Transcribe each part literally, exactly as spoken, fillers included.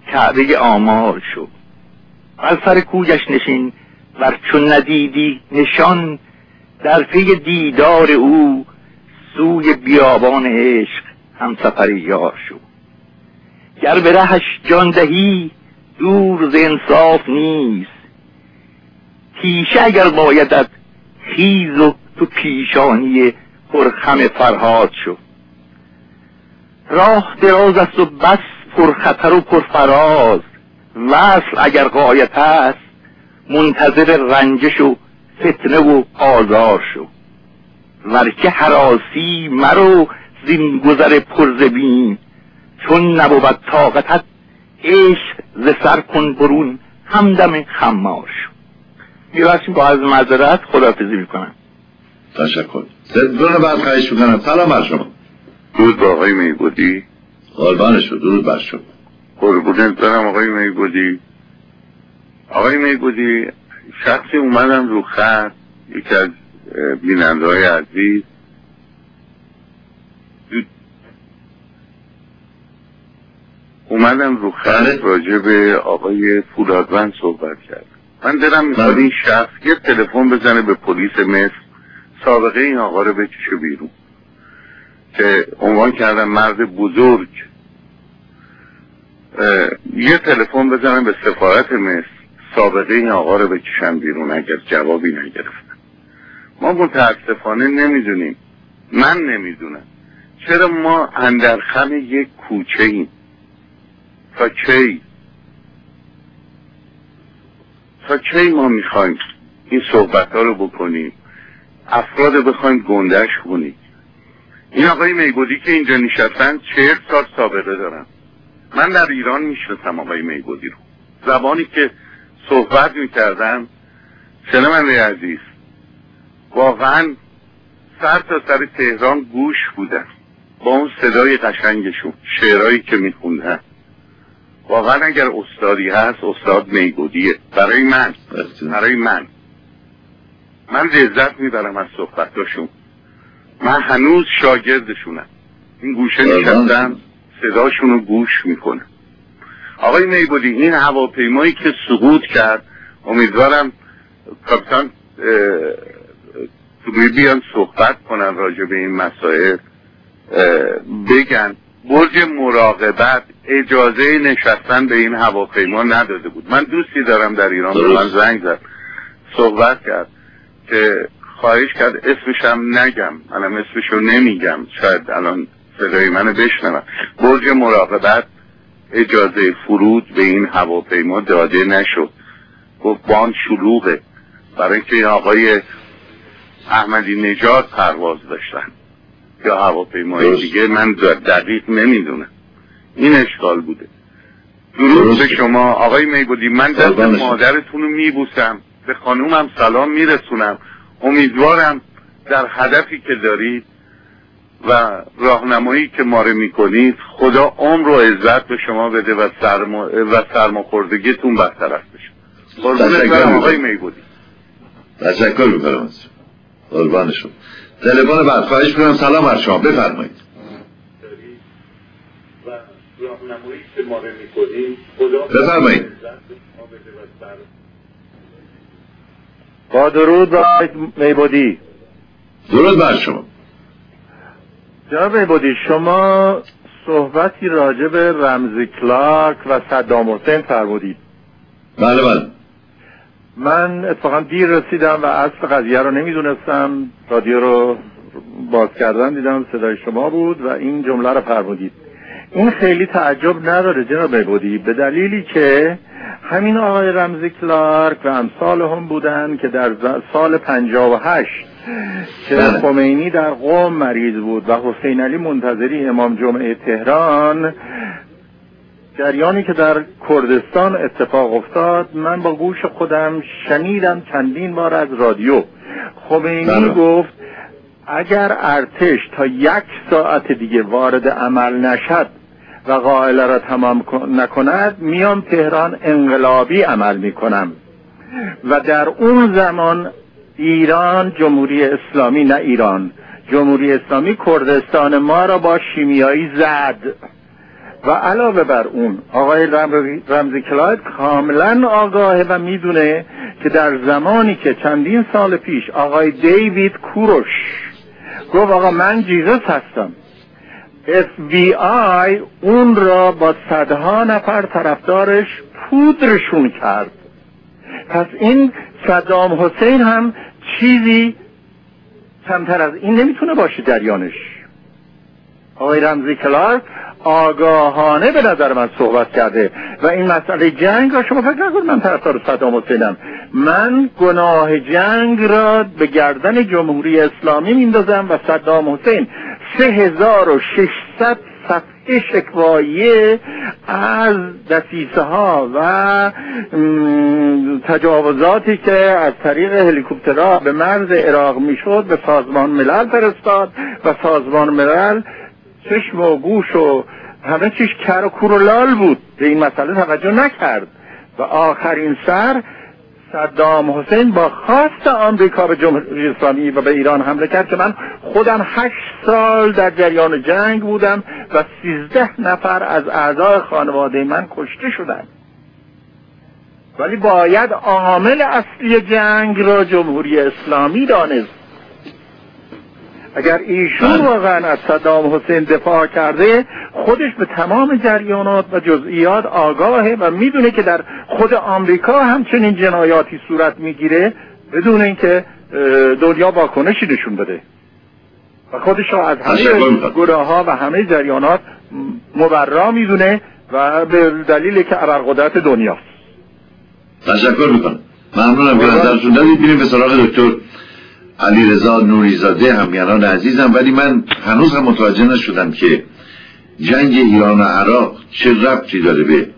کعبه آمار شو. بر سر کویش نشین ور چون ندیدی نشان، در پی دیدار او سوی بیابان عشق هم سفر یار شو. گر به رهش جان دهی دور ز انصاف نیست، تیشه اگر بایدت خیز و تو پیشانی پرخم فرهاد شو. راه دراز است و بس پرخطر و پرفراز، وصل اگر غایت است منتظر رنجش و فتنه و آزار شو. ورکه هراسی مرو زین گذر پرزبین، چون نبود طاقتت عشق ز سر کن برون همدم خمار شو. میرسیم با عرض معذرت خداحافظی میکنم. تشکر. تلفن بعد خواهش میکنم. سلام بر شما. درود با آقای میگودی. قربان شو. درود بر شما. قربونت برم آقای میگودی. آقای میگودی، شخصی اومدم رو خط، یکی از بیننده های عزیز اومدم رو خط راجع به آقای فولادوند صحبت کرد. من دلم میخواد این شخص یه تلفن بزنه به پلیس مصر، سابقه این آقا رو بکشه بیرون، که عنوان کردن مرد بزرگ. یه تلفن بزنن به سفارت مصر، سابقه این آقا رو بکشن بیرون اگر جوابی نگرفتن. ما متاسفانه نمیدونیم، من نمیدونم چرا ما اندرخم یک کوچه ایم. تا کی تا کی ما میخوایم این صحبت ها رو بکنیم، افراد رو بخوایم گندش کنیم؟ این آقای میگودی که اینجا نشستن چهل سال سابقه دارن. من در ایران میشناسم آقای میگودی رو، زبانی که صحبت میکردن شنونده عزیز واقعا سر تا سر تهران گوش بودن با اون صدای قشنگشون، شعرهایی که میخوندن. واقعا اگر استادی هست استاد میگودیه. برای من برای من من لذت میبرم از صحبتاشون. من هنوز شاگردشونم، این گوشه نشستم صداشون رو گوش میکنم. آقای میگودی، این هواپیمایی که سقوط کرد، امیدوارم کاپیتان توی بیان صحبت کنن راجع به این مسائل، بگن برج مراقبت اجازه نشستن به این هواپیما نداده بود. من دوستی دارم در ایران، به من زنگ زد صحبت کرد که خواهش کرد اسمش هم نگم، منم اسمشو نمیگم، شاید الان صدای منو بشنوم. برج مراقبت اجازه فرود به این هواپیما داده نشد، گفت بان شلوغه، برای اینکه آقای احمدی نژاد پرواز داشتن یا هواپیمای دیگه، من دقیق نمیدونم. این اشکال بوده. درود به شما آقای میگودی. من دست مادرتون رو میبوسم، به خانومم سلام میرسونم. امیدوارم در هدفی که دارید و راهنمایی که ما رو میکنید خدا عمر و عزت به شما بده و سرما و سرماخوردگیتون برطرف بشه. قربونت برم آقای میگودی. تشکر میکنم. قربان شما. تلفن بعد خواهش میکنم. سلام بر شما، بفرمایید. و راهنمایی که ما رو میکنید خدا بفرمایید. با درود با میبودی. درود بر شما. جناب میبودی، شما صحبتی راجع به رمزی کلارک و صدام حسین فرمودید. بله بله. من اتفاقا دیر رسیدم و اصل قضیه رو نمیدونستم، رادیو رو باز کردم دیدم صدای شما بود و این جمله رو فرمودید. این خیلی تعجب نداره جناب میبودی، به دلیلی که همین آقای رمزی کلارک و امثال هم بودن که در سال پنجاه و هشت که خمینی در قم مریض بود و حسین علی منتظری امام جمعه تهران، جریانی که در کردستان اتفاق افتاد، من با گوش خودم شنیدم چندین بار از رادیو. خمینی گفت اگر ارتش تا یک ساعت دیگه وارد عمل نشد و قائله را تمام نکند، میام تهران انقلابی عمل میکنم. و در اون زمان ایران، جمهوری اسلامی، نه ایران، جمهوری اسلامی کردستان ما را با شیمیایی زد و علاوه بر اون آقای رمزی, رمزی کلاید کاملا آگاهه و میدونه که در زمانی که چندین سال پیش آقای دیوید کوروش گفت آقا من جیزس هستم، اف بی آی اون را با صدها نفر طرفدارش پودرشون کرد. پس این صدام حسین هم چیزی کمتر از این نمیتونه باشه جریانش. آقای رمزی کلارک آگاهانه به نظر من صحبت کرده و این مسئله جنگ را شما فکر نکنید من طرفدار صدام حسینم. من گناه جنگ را به گردن جمهوری اسلامی میندازم و صدام حسین سه هزار و ششصد صفحه شکوایه از دسیسه ها و تجاوزاتی که از طریق هلیکوپترها به مرز عراق میشد به سازمان ملل فرستاد و سازمان ملل چشم و گوش و همه چیز کر و کور و لال بود، به این مسئله توجه نکرد و آخرین سر صدام حسین با خواست آمریکا به جمهوری اسلامی و به ایران حمله کرد که من خودم هشت سال در جریان جنگ بودم و سیزده نفر از اعضای خانواده من کشته شدند. ولی باید عامل اصلی جنگ را جمهوری اسلامی دانست. اگر ایشون واقعا از صدام حسین دفاع کرده خودش به تمام جریانات و جزئیات آگاهه و میدونه که در خود آمریکا همچنین جنایاتی صورت میگیره بدون اینکه دنیا واکنشی نشون بده و خودش را از همه گناه ها و همه جریانات مبرا میدونه و به دلیلی که ابرقدرت دنیاست. تشکر میکنم. ممنونم که نظرتون دادید. بریم به سراغ دکتر علیرضا نوریزاده همیهنان عزیزم. ولی من هنوز هم متوجه نشدم که جنگ ایران و عراق چه ربطی داره به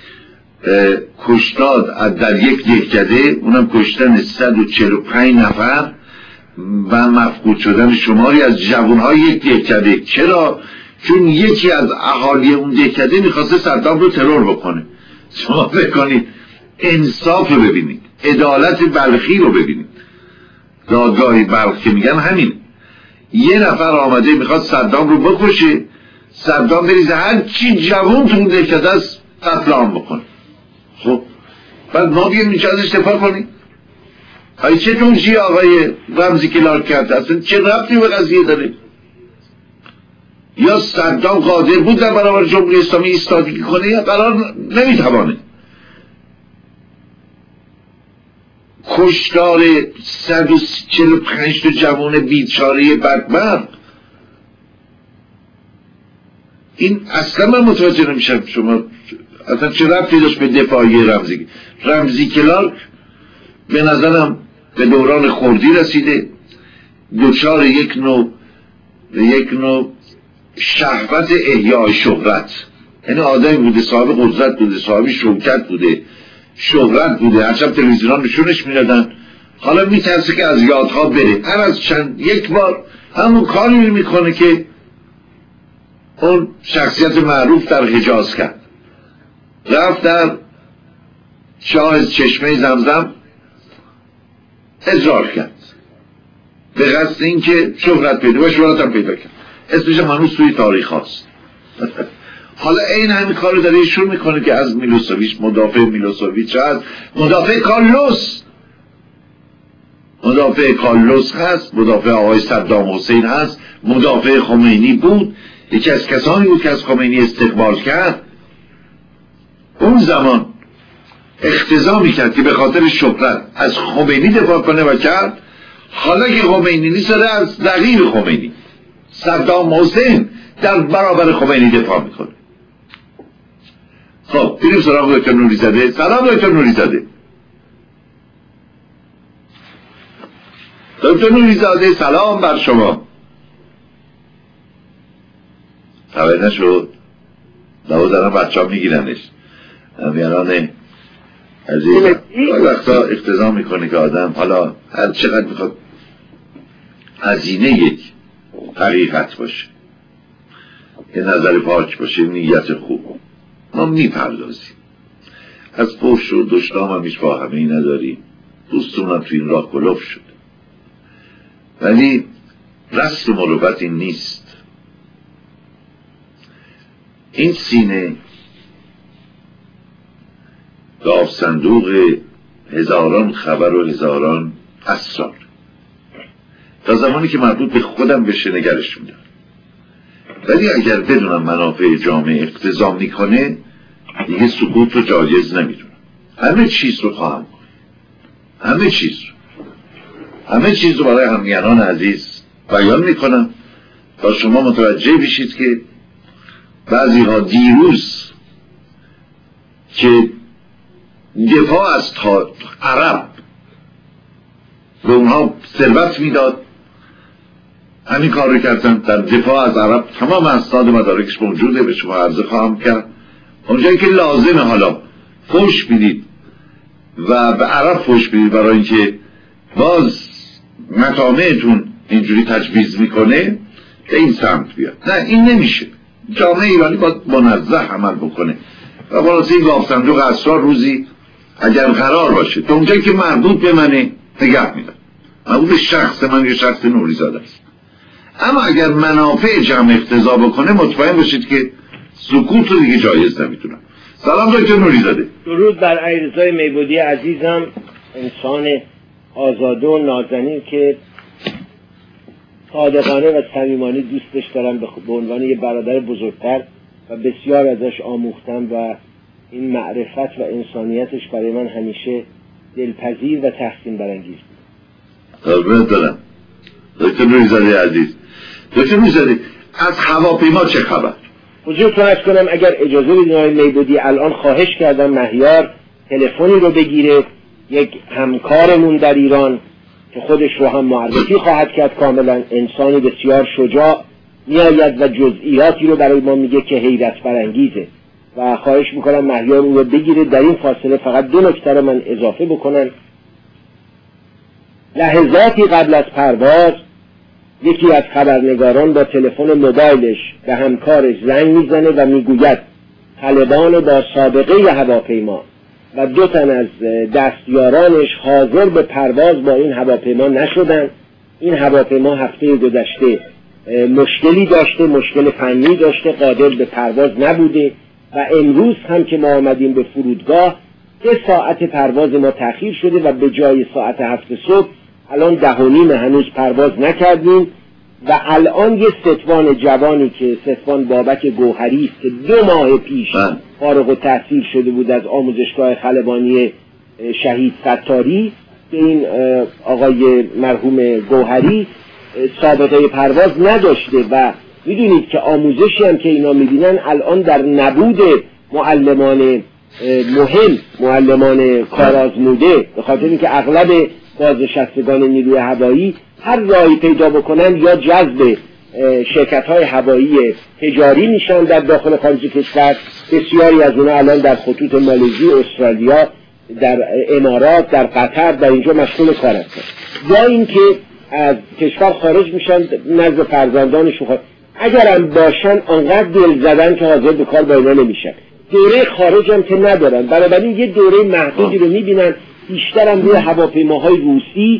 کشتاد در یک دهکده، اونم کشتن صد و چهل و پنج نفر و مفقود شدن شماری از جوانهای یک دهکده. چرا؟ چون یکی از اهالی اون دهکده میخواسته صدام رو ترور بکنه. شما فکر کنید، انصاف رو ببینید، عدالت بلخی رو ببینید. دادگاهی بلخ که میگن همین، یه نفر آمده میخواد صدام رو بکشه، صدام بریزه هر چی جوان تو اون دهکده است قتل عام بکنه. خب بعد ما بیایم اینجا ازش دفاع کنیم؟ های چه توجیه آقای رمزی کلارک کرد؟ اصلا چه ربطی به قضیه داره؟ یا صدام قادر بود در برابر جمهوری اسلامی ایستادگی کنه یا قرار نمیتوانه. کشتار صد و چهل و پنج تا جوان بیچاره بدبخت، این اصلا من متوجه نمیشم شما اصلا چه ربطی داشت به دفاعی رمزی رمزی کلارک. به نظرم به دوران خردی رسیده، دچار یک نوع یک نوع شهوت احیای شهرت، یعنی آدمی بوده صاحب قدرت بوده، صاحب شوکت بوده، شهرت بوده، هرچند تلویزیونان نشونش میدادن، حالا میترسه که از یادها بره. هر از چند یک بار همون کاری میکنه که اون شخصیت معروف در حجاز کرد، رفت در چاه چشمه زمزم اجرار کرد به قصد اینکه شهرت پیدا و شهرت هم پیدا کرد. اسمش هنوز توی تاریخ هست. حالا این همین کارو داره ایشون میکنه که از میلوسویچ مدافع میلوسویچ هست، مدافع کارلوس مدافع کارلوس هست، مدافع آقای صدام حسین هست، مدافع خمینی بود، یکی از کسانی بود که از خمینی استقبال کرد. اون زمان اقتضا میکرد که به خاطر شهرت از خمینی دفاع کنه و کرد. حالا که خمینی نیست داره از رقیب خمینی صدام حسین در برابر خمینی دفاع میکنه. خب بریم سراغ دکتر نوریزاده. سلام دکتر نوریزاده. دکتر نوریزاده سلام بر شما. خبر نشد؟ لابد دارم بچه ها میگیرنش. همیانان عزیزم وقتا اقتضا میکنه که آدم حالا هر چقدر میخواد هزینه یک حقیقت باشه، یه نظر پاک باشه، نیت خوب، ما میپردازیم. از فحش و دشنام هم هیچ واهمه‌ای نداریم، دوستونم تو این راه کلوف شده. ولی رسم و مروت این نیست. این سینه گاو صندوق هزاران خبر و هزاران اسرار. تا زمانی که مربوط به خودم بشه نگرش میدم، ولی اگر بدونم منافع جامعه اقتضا میکنه دیگه سکوت رو جایز نمیدونم. همه چیز رو خواهم کنم، همه چیز رو همه چیز رو برای همگنان عزیز بیان میکنم تا شما متوجه بشید که بعضی ها دیروز که دفاع از تا عرب به اونها ثروت میداد همین کار رو کردن، در دفاع از عرب تمام اسناد مدارکش موجوده، به شما عرضه خواهم کرد. اونجایی که لازمه حالا فوش بدید و به عرب فوش بدید برای اینکه باز مطامعتون اینجوری تجویز میکنه به این سمت بیاد، نه این نمیشه. جامعه ایرانی باید منزه عمل بکنه و خلاص این گاو صندوق اسرار روزی اگر قرار باشه تا اونجایی که مربوط به منه نگه میدم، مربوط به شخص من یه شخص نوریزاده است. اما اگر منافع جمع اقتضا بکنه مطمئن باشید که سکوت رو دیگه جایز نمیتونم. سلام دکتر نوریزاده. درود بر علیرضا میبودی عزیزم، انسان آزاده و نازنین که صادقانه و صمیمانه دوستش دارم به عنوان یه برادر بزرگتر و بسیار ازش آموختم و این معرفت و انسانیتش برای من همیشه دلپذیر و تحسین برانگیز بود. قربونت دارم دکتر نوریزاده عزیز. دکتر نوریزاده از هواپیما چه خبر؟ حضورتون عرض کنم اگر اجازه بدین آقای میبودی، الان خواهش کردم مهیار تلفنی رو بگیره، یک همکارمون در ایران که خودش رو هم معرفی خواهد کرد، کاملا انسانی بسیار شجاع میآید و جزئیاتی رو برای ما میگه که حیرت برانگیزه و خواهش میکنم مهیار اون رو بگیره. در این فاصله فقط دو نکته رو من اضافه بکنم. لحظاتی قبل از پرواز یکی از خبرنگاران با تلفن موبایلش به همکارش زنگ میزنه و میگوید خلبان با سابقه هواپیما و دو تن از دستیارانش حاضر به پرواز با این هواپیما نشدن. این هواپیما هفته گذشته مشکلی داشته، مشکل فنی داشته، قادر به پرواز نبوده و امروز هم که ما آمدیم به فرودگاه سه ساعت پرواز ما تأخیر شده و به جای ساعت هفت صبح الان ده و نیم هنوز پرواز نکردیم و الان یه ستوان جوانی که ستوان بابک گوهری است که دو ماه پیش فارغ التحصیل شده بود از آموزشگاه خلبانی شهید ستاری، که این آقای مرحوم گوهری سابقه پرواز نداشته و میدونید که آموزشی هم که اینا میبینن الان در نبود معلمان مهم، معلمان کارآزموده، به خاطر اینکه اغلب بازنشستگان نیروی هوایی هر راهی پیدا بکنن یا جذب شرکت‌های هوایی تجاری میشن در داخل خارج کشور. بسیاری از اونها الان در خطوط مالزی، استرالیا، در امارات، در قطر در اینجا مشغول کار هستن، یا اینکه از کشور خارج میشن نزد فرزندانشون. اگرم باشن انقدر دل زدن که حاضر به کار با اینا نمیشن. دوره خارج هم که ندارن، بنابراین یه دوره محدودی رو میبینن، بیشتر هم روی هواپیماهای روسی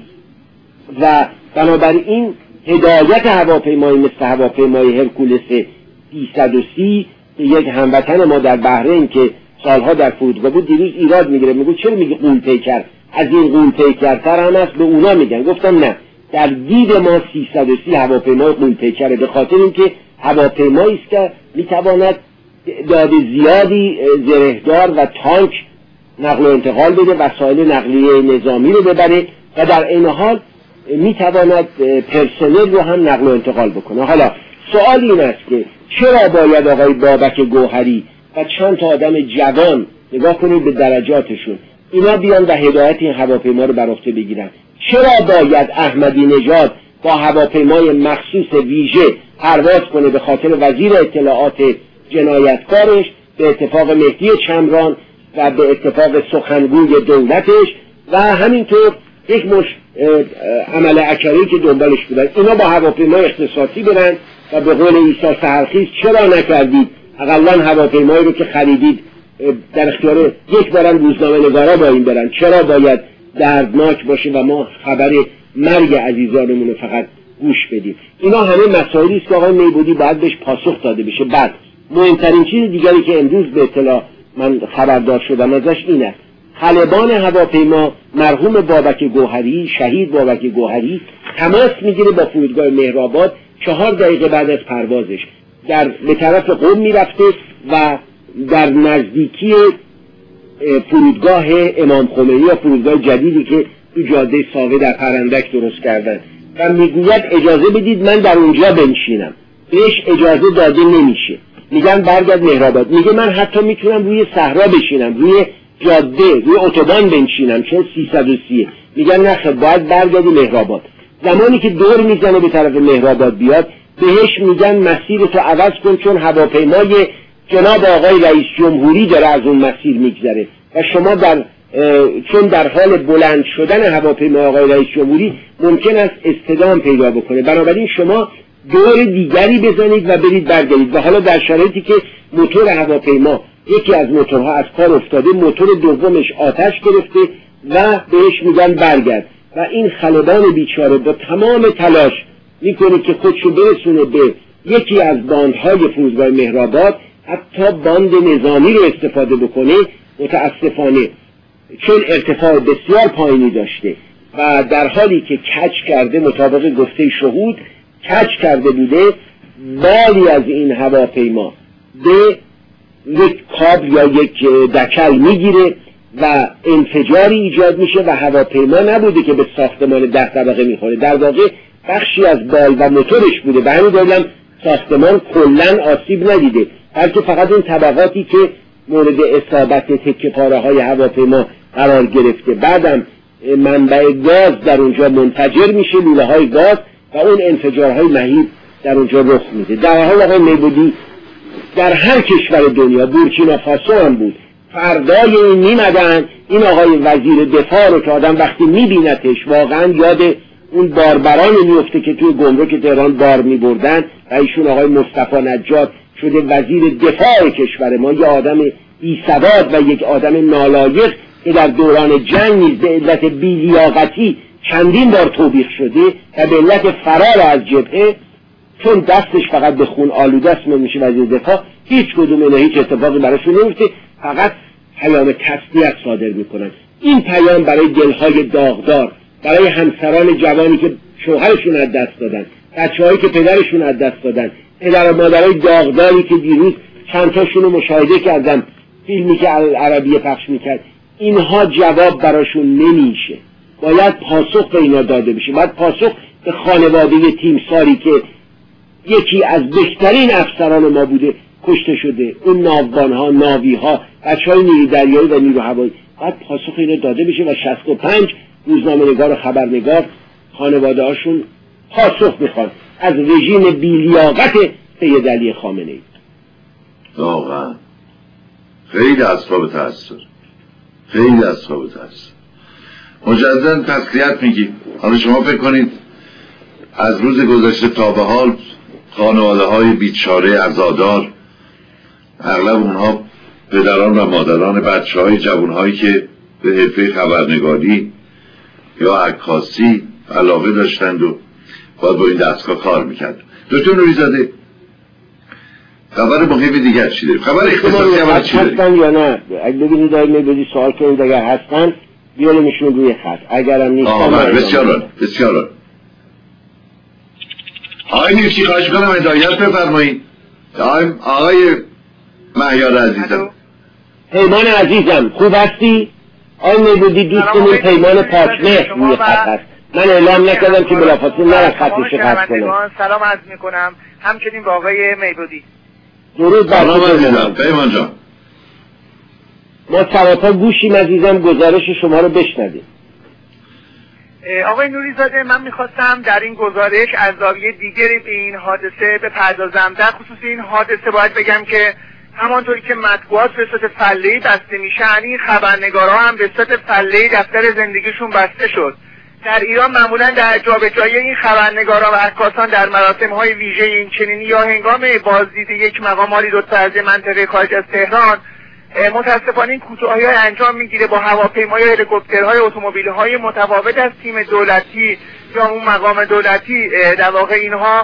و بنابراین هدایت هواپیمایی مثل هواپیمای هرکولس سیصد و سی که یک هموطن ما در بحرین که سالها در فرودگاه بود دیروز ایراد میگیره، میگه چرا میگه قول پیکر؟ از این قول پیکرتر هم هست، به اونا میگن. گفتم نه، در دید ما سیصد و سی هواپیمای قول پیکره، به خاطر اینکه هواپیمایی است که میتواند تعداد زیادی زرهدار و تانک نقل و انتقال بده، وسایل نقلیه نظامی رو ببره و در این حال میتواند پرسنل رو هم نقل و انتقال بکنه. حالا سوال این است که چرا باید آقای بابک گوهری و چند تا آدم جوان، نگاه کنید به درجاتشون، اینا بیان و هدایت این هواپیما رو بر عهده بگیرن؟ چرا باید احمدی نژاد با هواپیمای مخصوص ویژه پرواز کنه به خاطر وزیر اطلاعات جنایتکارش، به اتفاق مهدی چمران و به اتفاق سخنگوی دولتش و همینطور یک مش عمل عکری که دنبالش بودن؟ اینا با هواپیمای اختصاصی برن و به قول عیسی سحرخیز چرا نکردید اقلا هواپیمایی رو که خریدید در اختیار یک بارم روزنامه نگارا با این برن؟ چرا باید دردناک باشه و ما خبر مرگ عزیزانمون رو فقط گوش بدیم؟ اینا همه مسائلی است که آقای میبودی باید بهش پاسخ داده بشه. بعد مهمترین چیز دیگری که امروز به اطلاع من خبردار شدم ازش این است: خلبان هواپیما مرحوم بابک گوهری، شهید بابک گوهری، تماس میگیره با فرودگاه مهرآباد چهار دقیقه بعد از پروازش در به طرف قم میرفته و در نزدیکی فرودگاه امام خمینی یا فرودگاه جدیدی که تو جاده ساوه در پرندک درست کردن و میگوید اجازه بدید من در اونجا بنشینم. بهش اجازه داده نمیشه، میگن برگرد مهرآباد. میگه من حتی میتونم روی صحرا بشینم، روی جاده، روی اتوبان بنشینم چون سیصد و سی. میگن نه خب باید برگردی مهرآباد. زمانی که دور میزنه به طرف مهرآباد بیاد بهش میگن مسیر تو عوض کن چون هواپیمای جناب آقای رئیس جمهوری داره از اون مسیر میگذره و شما در چون در حال بلند شدن هواپیما آقای رئیس جمهوری ممکن است اصطدام پیدا بکنه، بنابراین شما دور دیگری بزنید و برید برگردید. و حالا در شرایطی که موتور هواپیما یکی از موتورها از کار افتاده، موتور دومش آتش گرفته و بهش میگن برگرد و این خلبان بیچاره با تمام تلاش میکنه که خودشو برسونه به یکی از باندهای فرودگاه مهرآباد، حتی باند نظامی رو استفاده بکنه. متاسفانه چون ارتفاع بسیار پایینی داشته و در حالی که کج کرده، مطابق گفته شهود کج کرده بوده، بالی از این هواپیما به یک کابل یا یک دکل میگیره و انفجاری ایجاد میشه و هواپیما نبوده که به ساختمان ده طبقه میخوره، در واقع بخشی از بال و موتورش بوده. به همین دلیل ساختمان کلا آسیب ندیده، بلکه فقط این طبقاتی که مورد اصابت تکه پاره های هواپیما قرار گرفته. بعدم منبع گاز در اونجا منفجر میشه، لوله های گاز، و اون انفجارهای مهیب در اونجا رخ میده. در حال آقای میبودی در هر کشور دنیا، بورکینافاسو هم بود، فردای این میمدن این آقای وزیر دفاع رو که آدم وقتی میبینتش واقعا یاد اون باربران میفته که توی گمرک تهران بار میبردن و ایشون آقای مصطفی نجات شده وزیر دفاع کشور ما، یه آدم بی‌سواد و یک آدم نالایق که در دوران جنگ نیز به علت بی‌لیاقتی چندین بار توبیخ شده و به علت فرار از جبهه چون دستش فقط به خون آلوده است میشه وزیر دفاع، هیچ کدوم اینا هیچ اتفاقی براشون نمیفته، فقط پیام تسلیت صادر میکنن. این پیام برای دلهای داغدار، برای همسران جوانی که شوهرشون از دست دادن، بچه‌هایی که پدرشون از دست دادن، پدر و مادرای داغداری که دیروز چند تاشون رو مشاهده کردم، فیلمی که عربیه پخش میکرد، اینها جواب براشون نمیشه. باید پاسخ به اینا داده بشه، باید پاسخ به خانواده تیمساری که یکی از بهترین افسران ما بوده کشته شده، اون ناوگانها، ناویها، بچه‌های نیروی دریایی و نیروی هوایی، باید پاسخ اینا داده بشه و شصت و پنج روزنامه‌نگار و خبرنگار خانواده هاشون پاسخ میخوان از رژیم بی‌لیاقت سید علی خامنه‌ای. واقعا خیلی اسباب تأثیر، خیلی اسباب تأثیر. مجددا تسلیت میگیم. حالا شما فکر کنید از روز گذشته تا به حال خانواده های بیچاره عزادار، اغلب اونها پدران و مادران بچه های جوان هایی که به حرفه خبرنگاری یا عکاسی علاقه داشتند و باید با این دستگاه کار میکرد. دکتر نوری‌زاده خبر مهم دیگر چی داریم؟ خبر اختصاصی خبر چی داریم؟ هستن یا نه؟ اگه ببینید داریم میبودی سوال کنید، اگر هستن بیارمشون روی خط، اگرم نیستن بسیار بسیار آقای نیفتی خواهش کنم هدایت بفرمایید. آقای مهیار عزیزم، پیمان عزیزم خوب هستی؟ آقای میبودی دوستمون پیمان پاکمه روی خط هست، من اعلام نکردم که بلافاصله نرد خطش خط کنم. سلام عرض میکنم همچنین با آقای میبودی. درود بر شما پیمان جان. ما سراپا گوشیم عزیزم، گزارش شما رو بشنویم. آقای نوری‌زاده، من میخواستم در این گزارش از زاویه دیگری به این حادثه بپردازم. در خصوص این حادثه باید بگم که همانطوری که مطبوعات به صورت فله‌ای بسته میشن، این خبرنگارها هم به صورت فله‌ای دفتر زندگیشون بسته شد. در ایران معمولا در جابجایی این خبرنگاران و عکاسان در مراسم‌های ویژه این چنینی یا هنگام بازدید یک مقاماتی دو تا از منطقه خارج از تهران، متاسفانه این کوتاهی‌ها انجام میگیره با هواپیمای و هلیکوپترهای اتومبیل‌های متفاوت از تیم دولتی یا اون مقام دولتی. در واقع اینها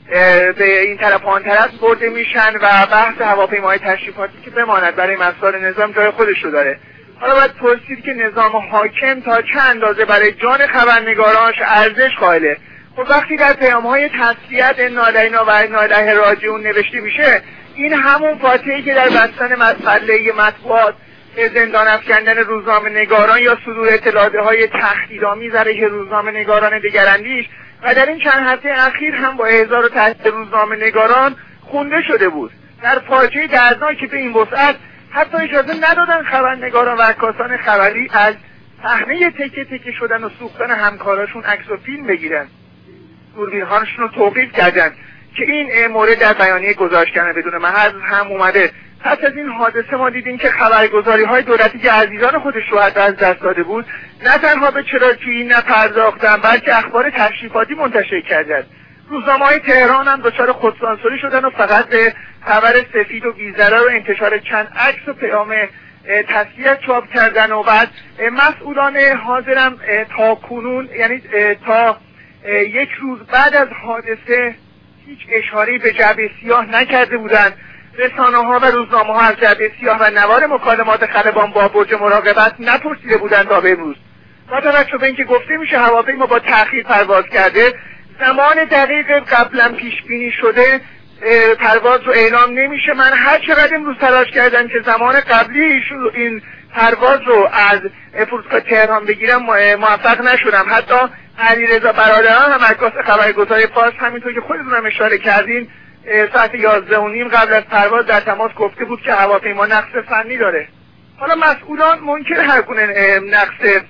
به این طرف آن طرف برده میشن و بحث هواپیماهای تشریفاتی که بماند برای مسائل نظام جای خودش رو داره. حالا باید پرسید که نظام حاکم تا چه اندازه برای جان خبرنگارانش ارزش قائله. خب وقتی در پیام‌های تسلیت انا الینا و انا الیه راجعون نوشته میشه، این همون فاتحه‌ای که در بستن مسئله مطبوعات زندان افکندن روزنامه‌نگاران یا صدور اطلاعات‌های تهدیدآمیز علیه روزنامه‌نگاران دگراندیش و در این چند هفته اخیر هم با احضار و تهدید روزنامه‌نگاران خونده شده بود. در فاجعه دردناکی به این وسعت حتی اجازه ندادن خبرنگاران و عکاسان خبری از صحنه تکه تکه شدن و سوختن همکاراشون عکس و فیلم بگیرن. دوربین‌هاشون رو توقیف کردن که این مورد در بیانیه گزارش کردن بدون محض هم اومده. پس از این حادثه ما دیدیم که خبرگزاری‌های دولتی که عزیزان خودش رو از دست داده بود، نه تنها به چراجویی نپرداختن بلکه اخبار تشریفاتی منتشر کردند. روزنامه‌های تهران هم دچار خودسانسوری شدن و فقط به خبر سفید و بی‌ضرر و انتشار چند عکس و پیام تسلیت چاپ کردن و بعد مسئولان حاضرم تا کنون، یعنی تا یک روز بعد از حادثه، هیچ اشاره‌ای به جعبه سیاه نکرده بودند. رسانه‌ها و روزنامه‌ها از جعبه سیاه و نوار مکالمات خلبان با برج مراقبت نپرسیده بودند تا به امروز. با توجه به اینکه گفته میشه هواپیما با تأخیر پرواز کرده، زمان دقیق قبلا پیش بینی شده پرواز رو اعلام نمیشه. من هر چقدر امروز تلاش کردم که زمان قبلی این پرواز رو از فرودگاه تهران بگیرم موفق نشدم. حتی علیرضا برادران هم عکاس خبرگزاری فارس، همینطور که خودتون هم اشاره کردین، ساعت یازده و نیم قبل از پرواز در تماس گفته بود که هواپیما نقص فنی داره. حالا مسئولان منکر هر گونه نقص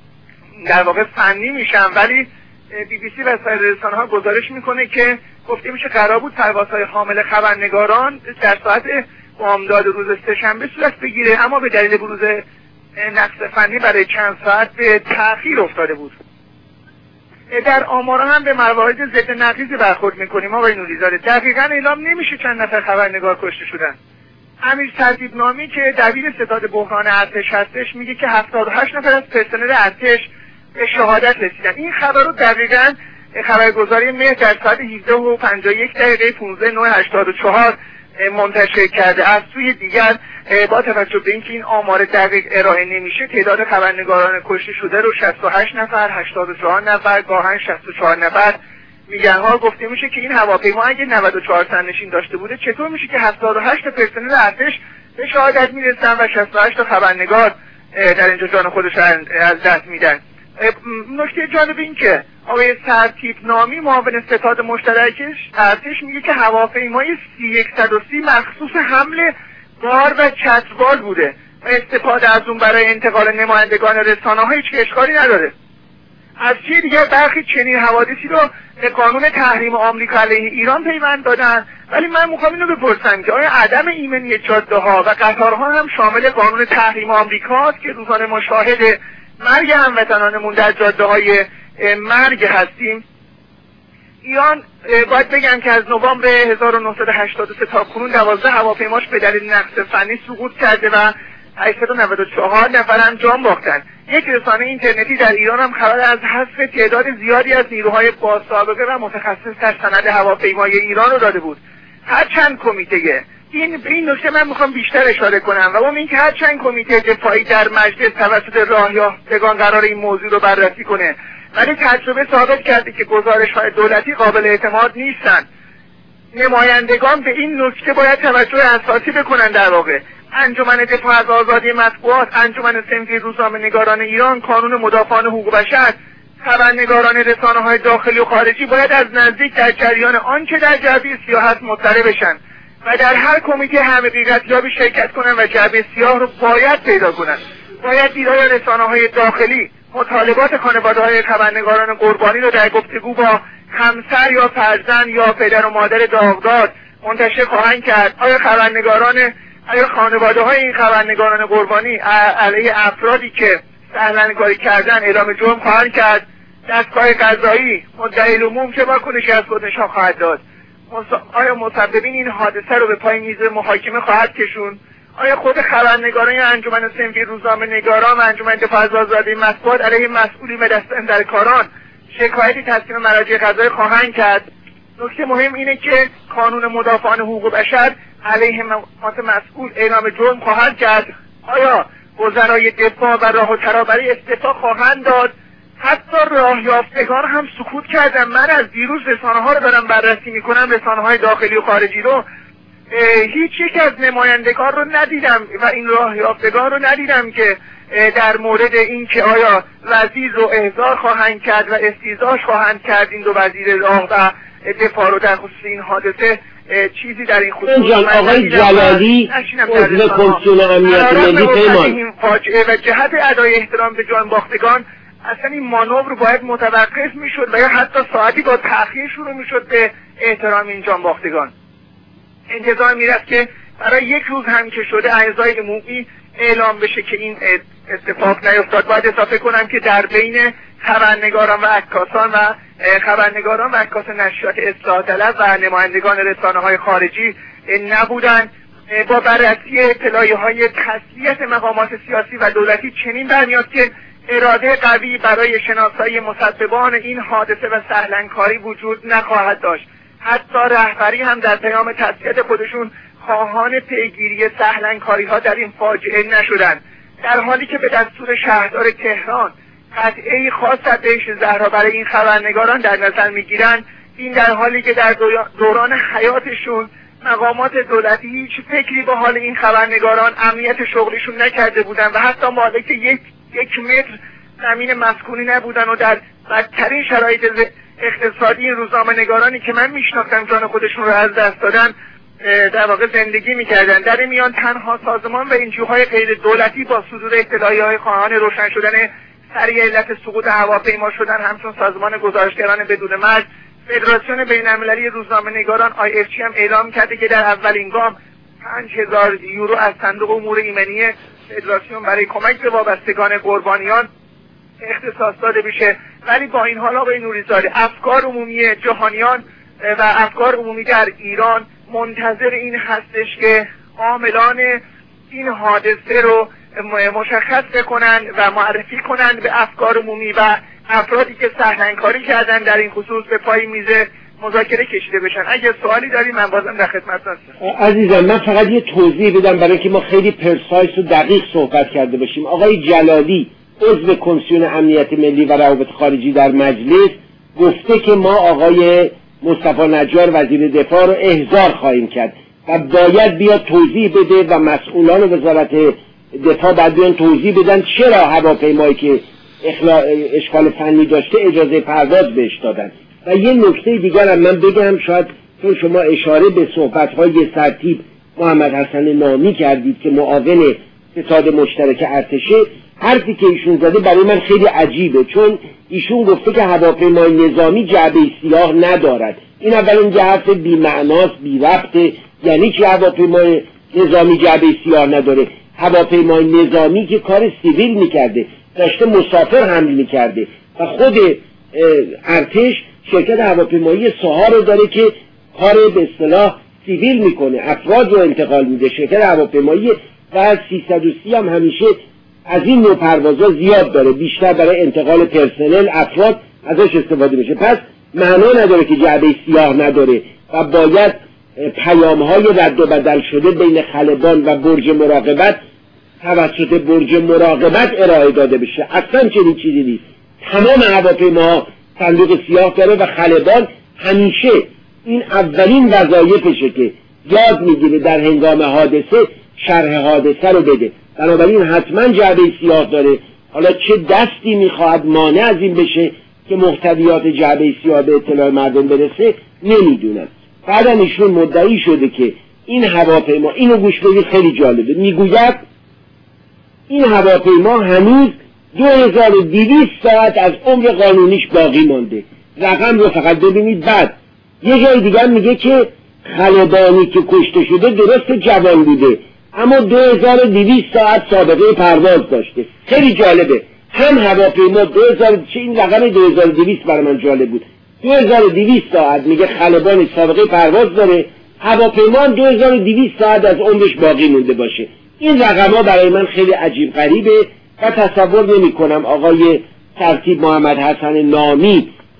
در واقع فنی میشن، ولی بی بی سی و سایر رسانه‌ها گزارش میکنه که گفته میشه قرار بود پروازهای حامل خبرنگاران در ساعت بامداد روز سه‌شنبه صورت بگیره، اما به دلیل بروز نقص فنی برای چند ساعت به تأخیر افتاده بود. در آمارا هم به موارد ضد نقیضی برخورد میکنیم آقای نوریزاده. دقیقاً اعلام نمیشه چند نفر خبرنگار کشته شدن. امیر ترتیب نامی که دبیر ستاد بحران ارتش هستش میگه که هفتاد و هشت نفر از پرسنل ارتش به شهادت رسیدن. این خبر رو دقیقاً خبرگزاری مهر در ساعت هفده و پنجاه و یک دقیقه پانزده نه هشتاد و چهار منتشر کرده. از سوی دیگر با توجه به اینکه این آمار دقیق ارائه نمیشه، تعداد خبرنگاران کشته شده رو شصت و هشت نفر، هشتاد و چهار نفر، گاهن شصت و چهار نفر میگن. ها گفته میشه که این هواپیما اگه نود و چهار سرنشین داشته بوده، چطور میشه که هفتاد و هشت پرسنل ارتش به شهادت میرسن و شصت و هشت خبرنگار در اینجا جان خودش از دست میدن. نکته جالب این که آقای سرتیپ نامی معاون ستاد مشترکش ارتش میگه که هواپیمای سی صد و سی مخصوص حمل بار و چتربال بوده و استفاده از اون برای انتقال نمایندگان رسانه‌ها هیچ اشکالی نداره. از چه دیگر برخی چنین حوادثی رو به قانون تحریم آمریکا علیه ایران پیوند دادن، ولی من میخوام اینو بپرسم که آیا عدم ایمنی جاده‌ها و قطارها هم شامل قانون تحریم آمریکاست که روزانه مشاهد مرگ هموطنانمون در جاده‌های مرگ هستیم؟ ایران باید بگم که از نوامبر هزار و نهصد و هشتاد و سه تا کنون دوازده هواپیماش به دلیل نقص فنی سقوط کرده و هشتصد و نود و چهار نفر هم جان باختن. یک رسانه اینترنتی در ایران هم خبر از حذف تعداد زیادی از نیروهای باسابقه و متخصص در سند هواپیمای ایران رو داده بود. هر چند کمیته، این به این نکته من میخوام بیشتر اشاره کنم و اون اینکه هر چند کمیته دفاعی در مجلس توسط راه یافتگان قرار این موضوع رو بررسی کنه، ولی تجربه ثابت کرده که گزارش‌های دولتی قابل اعتماد نیستن. نمایندگان به این نکته باید توجه اساسی بکنن. در واقع انجمن دفاع از آزادی مطبوعات، انجمن صنفی روزنامه‌نگاران ایران، کانون مدافعان حقوق بشر، خبرنگاران رسانه‌های داخلی و خارجی باید از نزدیک در جریان آنچه در جعبه سیاه هست مطلع بشن و در هر کمیته حقیقت‌یابی شرکت کنن و جعبه سیاه رو باید پیدا کنن. باید دیدار رسانه‌های داخلی مطالبات خانواده‌های خبرنگاران قربانی رو در گفتگو با همسر یا فرزند یا پدر و مادر داغدار منتشر خواهند کرد. آیا خبرنگاران آیا خانواده‌های این خبرنگاران قربانی علیه افرادی که سرلنگاری کردن اعلام جرم خواهند کرد؟ دستگاه قضایی مدعی العموم چه واکنشی از خود نشان خواهد داد؟ آیا مسببین این حادثه رو به پای میز محاکمه خواهد کشون؟ آیا خود خبرنگاران یا انجمن صنفی روزنامه‌نگاران و انجمن دفاع از آزادی مطبوعات علیه مسئولین و دستاندرکاران شکایتی تسلیم مراجع قضایی خواهند کرد؟ نکته مهم اینه که کانون مدافعان حقوق بشر علیه مقامات مسئول اعلام جرم خواهد کرد. آیا وزرای دفاع و راه و ترابری استعفا خواهند داد؟ حتی راه یافتگان هم سکوت کردن. من از دیروز رسانه ها رو دارم بررسی میکنم، رسانه های داخلی و خارجی رو، هیچ یک از نمایندگان رو ندیدم و این راه یافتگان رو ندیدم که در مورد این که آیا وزیر رو احضار خواهند کرد و استیضاح خواهند کرد این دو وزیر راه و دفاع رو در خصوص این حادثه چیزی در این خصوص جان آقای جلالی عضو کمیسیون امنیت ملی پیمان این فاجعه و جهت ادای احترام به جان باختگان اصلا این مانور باید متوقف میشد و یا حتی ساعتی با تأخیر شروع میشد به احترام این جان باختگان. انتظار میرفت که برای یک روز هم که شده اعضای عمومی اعلام بشه که این اتفاق نیفتاد. باید اضافه کنم که در بین خبرنگاران و عکاسان و خبرنگاران و عکاس نشریات اصلاح طلب و نمایندگان رسانه‌های خارجی نبودند. با بررسی اطلاعیه‌های تسلیت مقامات سیاسی و دولتی چنین برمیاد که اراده قوی برای شناسایی مسببان این حادثه و سهلنگاری وجود نخواهد داشت. حتی رهبری هم در پیام تسلیت خودشون خواهان پیگیری سهلنگاری‌ها در این فاجعه نشدند، در حالی که به دستور شهردار تهران قطعه خاص از بهشت زهرا برای این خبرنگاران در نظر میگیرند. این در حالی که در دوران حیاتشون مقامات دولتی هیچ فکری به حال این خبرنگاران امنیت شغلیشون نکرده بودند و حتی مالک یک یک متر زمین مسکونی نبودن و در بدترین شرایط اقتصادی این روزنامه‌نگارانی که من میشناختم جان خودشون رو از دست دادن در واقع زندگی میکردن. در میان تنها سازمان و انجیوهای غیر دولتی با صدور اطلاعیه‌های خواهان روشن شدن سریع علت سقوط هواپیما شدن همچون سازمان گزارشگران بدون مرز، فدراسیون بین‌المللی روزنامه‌نگاران آی اف جی هم اعلام کرده که در اولین گام پنج هزار یورو از صندوق امور ایمنی فدراسیون برای کمک به وابستگان قربانیان اختصاص داده بشه. ولی با این حال آقای نوری‌زاده افکار عمومی جهانیان و افکار عمومی در ایران منتظر این هستش که عاملان این حادثه رو مشخص بکنن و معرفی کنن به افکار عمومی و افرادی که سهلنگاری کردن در این خصوص به پای میز مذاکره کشیده بشن. اگه سوالی داری من بازم در خدمت هستم. عزیزم من فقط یه توضیح بدم برای اینکه ما خیلی پرسایس و دقیق صحبت کرده باشیم. آقای جلالی عضو کمیسیون امنیت ملی و روابط خارجی در مجلس گفته که ما آقای مصطفی نجار وزیر دفاع رو احضار خواهیم کرد و باید بیاد توضیح بده و مسئولان وزارت دفاع باید بیان توضیح بدن چرا هواپیمایی که اشکال فنی داشته اجازه پرواز بهش دادن. و یه نکته دیگر هم من بگم، شاید چون شما اشاره به صحبت‌های سرتیپ محمد حسن نامی کردید که معاون ستاد مشترک ارتشه، حرفی که ایشون زده برای من خیلی عجیبه، چون ایشون گفته که هواپیمای نظامی جعبه سیاه ندارد. این اولین که حرف بی معناست، بی ربطه. یعنی چه هواپیمای نظامی جعبه سیاه نداره؟ هواپیمای نظامی که کار سیویل میکرده، داشته مسافر حمل میکرده و خود ارتش شرکت هواپیمایی سوها رو داره که کار به اصطلاح سیویل میکنه، افراد رو انتقال میده. شرکت هواپیمایی و سیصد و سی هم همیشه از این نوع پروازها زیاد داره، بیشتر برای انتقال پرسنل افراد ازش استفاده میشه. پس معنا نداره که جعبه سیاه نداره و باید پیام‌های رد و بدل شده بین خلبان و برج مراقبت توسط برج مراقبت ارائه داده بشه. اصلا چنین چیزی نیست. تمام هواپیماها صندوق سیاه داره و خلبان همیشه این اولین وظایفشه که یاد میگیره در هنگام حادثه شرح حادثه رو بده. بنابراین حتما جعبه سیاه داره. حالا چه دستی میخواهد مانع از این بشه که محتویات جعبه سیاه به اطلاع مردم برسه نمیدونم. بعدا ایشون مدعی شده که این هواپیما، اینو گوش بدید خیلی جالبه، میگوید این هواپیما هنوز دو هزار و دویست ساعت از عمر قانونیش باقی مانده. رقم رو فقط ببینید. بعد یه جای دیگر میگه که خلبانی که کشته شده درست جوان بوده اما دو هزار و دویست ساعت سابقه پرواز داشته. خیلی جالبه. هم هواپیما دو هزار، چه این رقم دو هزار و دویست برای من جالب بود. دو هزار و دویست ساعت میگه خلبان سابقه پرواز داره، هواپیما هم دو هزار و دویست ساعت از عمرش باقی مونده باشه. این رقم‌ها برای من خیلی عجیب غریبه و تصور نمی کنم آقای سرتیپ محمد حسن نامی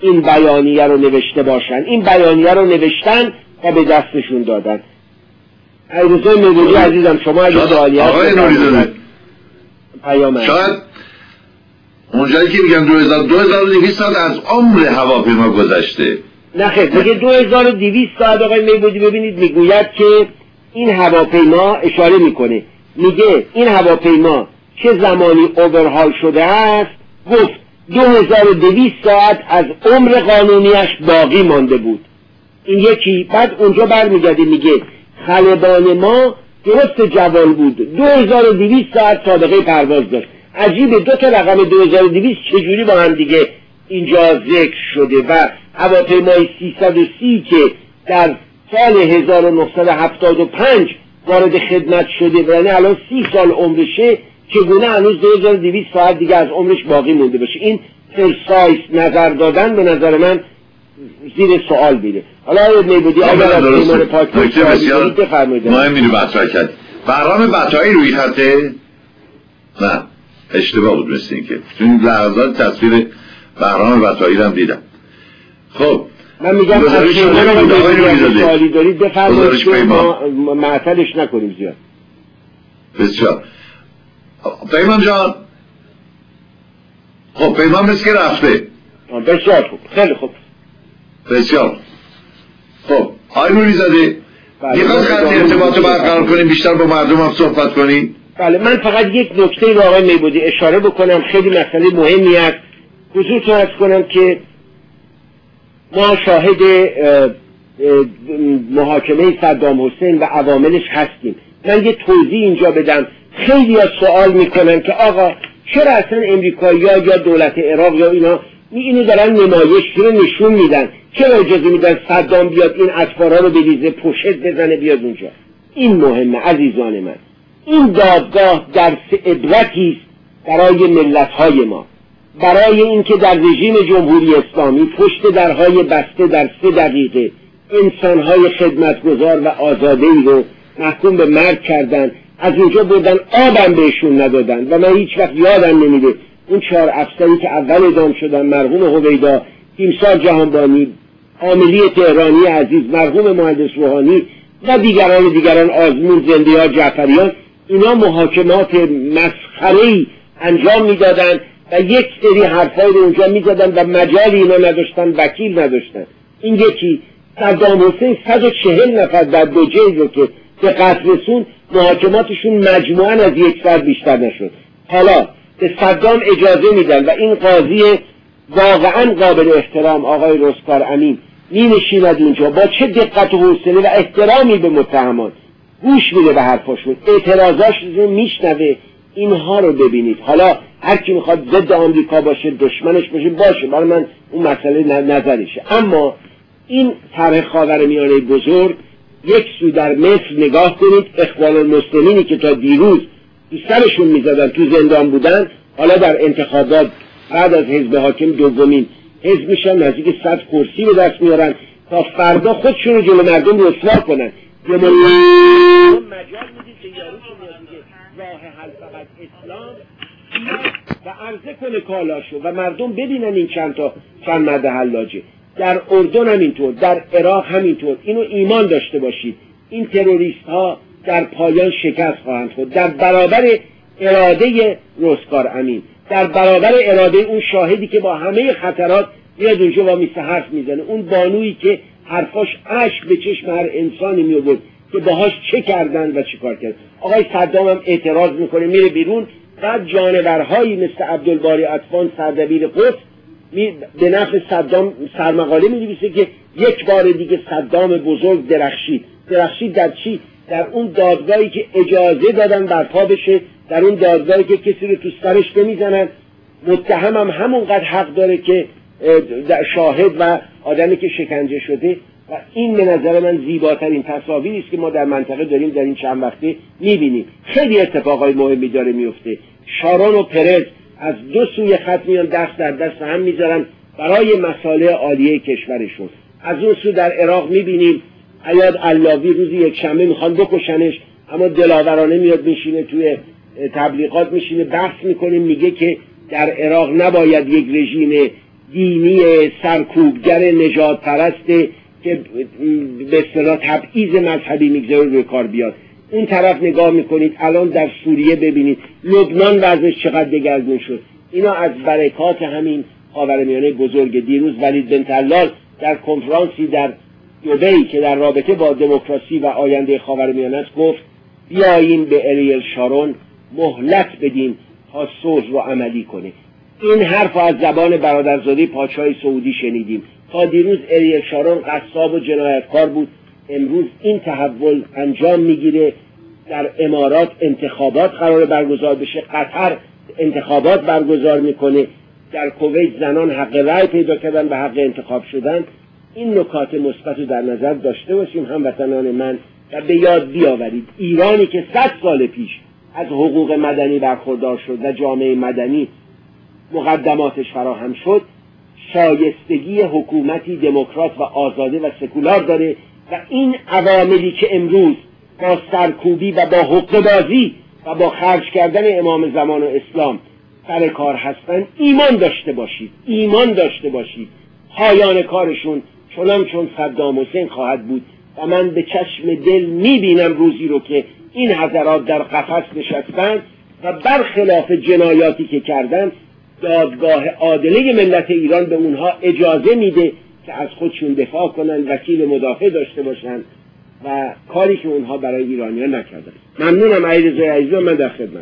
این بیانیه رو نوشته باشن. این بیانیه رو نوشتن و به دستشون دادن. علیرضا میربودی عزیزم شما اگه سوالی هست آقای نوریزاده پیام شاید اونجایی که میگن دو هزار و دویست ساعت از عمر هواپیما گذشته. نه خیر میگه دو هزار و دویست ساعت. آقای میربودی ببینید میگوید که این هواپیما اشاره میکنه، میگه این هواپیما چه زمانی اوورهال شده است، گفت دو هزار و دویست ساعت از عمر قانونیش باقی مانده بود. این یکی. بعد اونجا برمیگرده میگه خلبان ما درست جوان بود، دو هزار و دویست ساعت سابقه پرواز داشت. عجیبه دو تا رقم دو هزار و دویست چجوری با هم دیگه اینجا ذکر شده و هواپیمای سیصد و سی که در سال هزار و نهصد و هفتاد و پنج وارد خدمت شده و یعنی الان سی سال عمرشه، چگونه هنوز دو هزار و دویست ساعت دیگه از عمرش باقی مونده باشه؟ این پرسایس نظر دادن به نظر من زیر سوال میره. حالا آقای میربودی اگر از پیمان پاک بسیار مهمی رو مطرح کرد. بهرام بطایی روی خطه؟ نه اشتباه بود مثل این که چون لحظات تصویر بهرام بطایی رو هم دیدم. خب من میگم از پیمان رو سوالی دارید بفرمایید که ما معطلش نکنیم زیاد. بسیار پیمان جان. خب پیمان مثل که رفته. بسیار خوب، خیلی خوب، بسیار خب. آقای نوریزاده میخواد خط ارتباط برقرار کنیم، بیشتر با مردم هم صحبت کنیم؟ بله. من فقط یک نکته رو آقای میربودی اشاره بکنم، خیلی مسئله مهمی است. حضورتون عرض کنم که ما شاهد محاکمه صدام حسین و عواملش هستیم. من یه توضیح اینجا بدم. خیلی از سوال میکنن که آقا چرا اصلا امریکایی‌ها یا دولت عراق یا اینا اینو دارن نمایش رو نشون میدن، چرا اجازه میدن صدام بیاد این اطفارا رو بریزه پوشت بزنه بیاد اونجا؟ این مهمه عزیزان من. این دادگاه درس عبرتی است برای ملت‌های ما، برای اینکه در رژیم جمهوری اسلامی پشت درهای بسته در سه دقیقه انسان‌های خدمتگزار و آزاده‌ای رو محکوم به مرگ کردن، از اونجا بردن آبم بهشون ندادن. و من هیچ وقت یادم نمیده اون چهار افسری که اول اعدام شدن، مرحوم هویدا، تیمسار جهانبانی، عاملی تهرانی عزیز، مرحوم مهندس روحانی و دیگران دیگران، آزمون، زندیار، جعفریان، اینا محاکمات مسخره‌ای انجام میدادن و یک سری حرفای رو اونجا میزدن و مجالی اینا نداشتن، وکیل نداشتن. این یکی. صدام حسین صد و چهل نفر در دو جیل رو که به قتل رسون، محاکماتشون مجموعاً از یک ساعت بیشتر نشد. حالا به صدام اجازه میدن و این قاضی واقعاً قابل احترام آقای رستار امین می نشیند اونجا با چه دقت و حوصله و احترامی به متهمان گوش میده به حرفاشون، اعتراضاش رو میشنوه. اینها رو ببینید. حالا هر کی میخواد ضد آمریکا باشه، دشمنش باشه، باشه، برای من اون مسئله نظرشه. اما این طرح خاورمیانه بزرگ، یک سو در مصر نگاه کنید، اخوان المسلمینی که تا دیروز تو سرشون میزدن، تو زندان بودن، حالا در انتخابات بعد از حزب حاکم دومین حزب میشن، نزدیک صد کرسی به دست میارن تا فردا خودشون رو جلو مردم رسوا کنن. یه مجال میدید که یارو که میگه راه حل فقط اسلام و عرضه کنه کالاشو و مردم ببینن این چند تا چند مرد حلاجه. در اردن همینطور، در عراق همینطور. اینو ایمان داشته باشید، این تروریست ها در پایان شکست خواهند خورد در برابر اراده رستار امین، در برابر اراده اون شاهدی که با همه خطرات میاد اونجا و میسه حرف میزنه، اون بانویی که حرفاش اشک به چشم هر انسانی میآورد که باهاش چه کردن و چه کار کردن. آقای صدام هم اعتراض میکنه، میره بیرون. بعد جانورهایی مثل عبدالباری عطفان سردبیر قدس به نفع صدام سرمقاله می‌نویسه که یک بار دیگه صدام بزرگ درخشید. درخشید در چی؟ در اون دادگاهی که اجازه دادن برپا بشه، در اون دادگاهی که کسی رو تو سرش نمیزنن، متهم هم همونقدر حق داره که شاهد و آدمی که شکنجه شده. و این به نظر من زیباترین تصاویری است که ما در منطقه داریم در این چند وقته می‌بینیم. خیلی اتفاقای مهمی داره میفته. شارون و پرز از دو سوی خط میان، دست در دست هم میذارن برای مصالح عالیه کشورشون. از اون سو در عراق میبینیم عیاد علاوی روزی یک شنبه میخوان بکشنش، اما دلاورانه میاد میشینه توی تبلیغات، میشینه بحث میکنه، میگه که در عراق نباید یک رژیم دینی سرکوبگر نژاد پرسته که به اصطلاح تبعیض مذهبی میگذاره روی کار بیاد. اون طرف نگاه میکنید الان در سوریه ببینید، لبنان وضعش چقدر دگرگون شد. اینا از برکات همین خاورمیانه بزرگ. دیروز ولید بن طلال در کنفرانسی در دبی که در رابطه با دموکراسی و آینده خاورمیانه است گفت بیاییم به اریل شارون مهلت بدیم تا صلح رو عملی کنه. این حرف از زبان برادرزاده پادشاه سعودی شنیدیم. تا دیروز اریل شارون قصاب و جنایتکار بود، امروز این تحول انجام میگیره. در امارات انتخابات قرار برگزار بشه، قطر انتخابات برگزار میکنه، در کویت زنان حق رأی پیدا کردن و حق انتخاب شدن. این نکات مثبت رو در نظر داشته باشیم هموطنان من و به یاد بیاورید ایرانی که صد سال پیش از حقوق مدنی برخوردار شد و جامعه مدنی مقدماتش فراهم شد، شایستگی حکومتی دموکرات و آزاده و سکولار داره و این عواملی که امروز با سرکوبی و با حقه بازی و با خرج کردن امام زمان و اسلام سر کار هستن، ایمان داشته باشید، ایمان داشته باشید. پایان کارشون چنان چون صدام حسین خواهد بود و من به چشم دل میبینم روزی رو که این حضرات در قفس نشستن و برخلاف جنایاتی که کردن دادگاه عادله ملت ایران به اونها اجازه میده که از خودشون دفاع کنن، وکیل مدافع داشته باشن و کاری که اونها برای ایرانیان نکردن. ممنونم علیرضا عزیز، من در خدمت.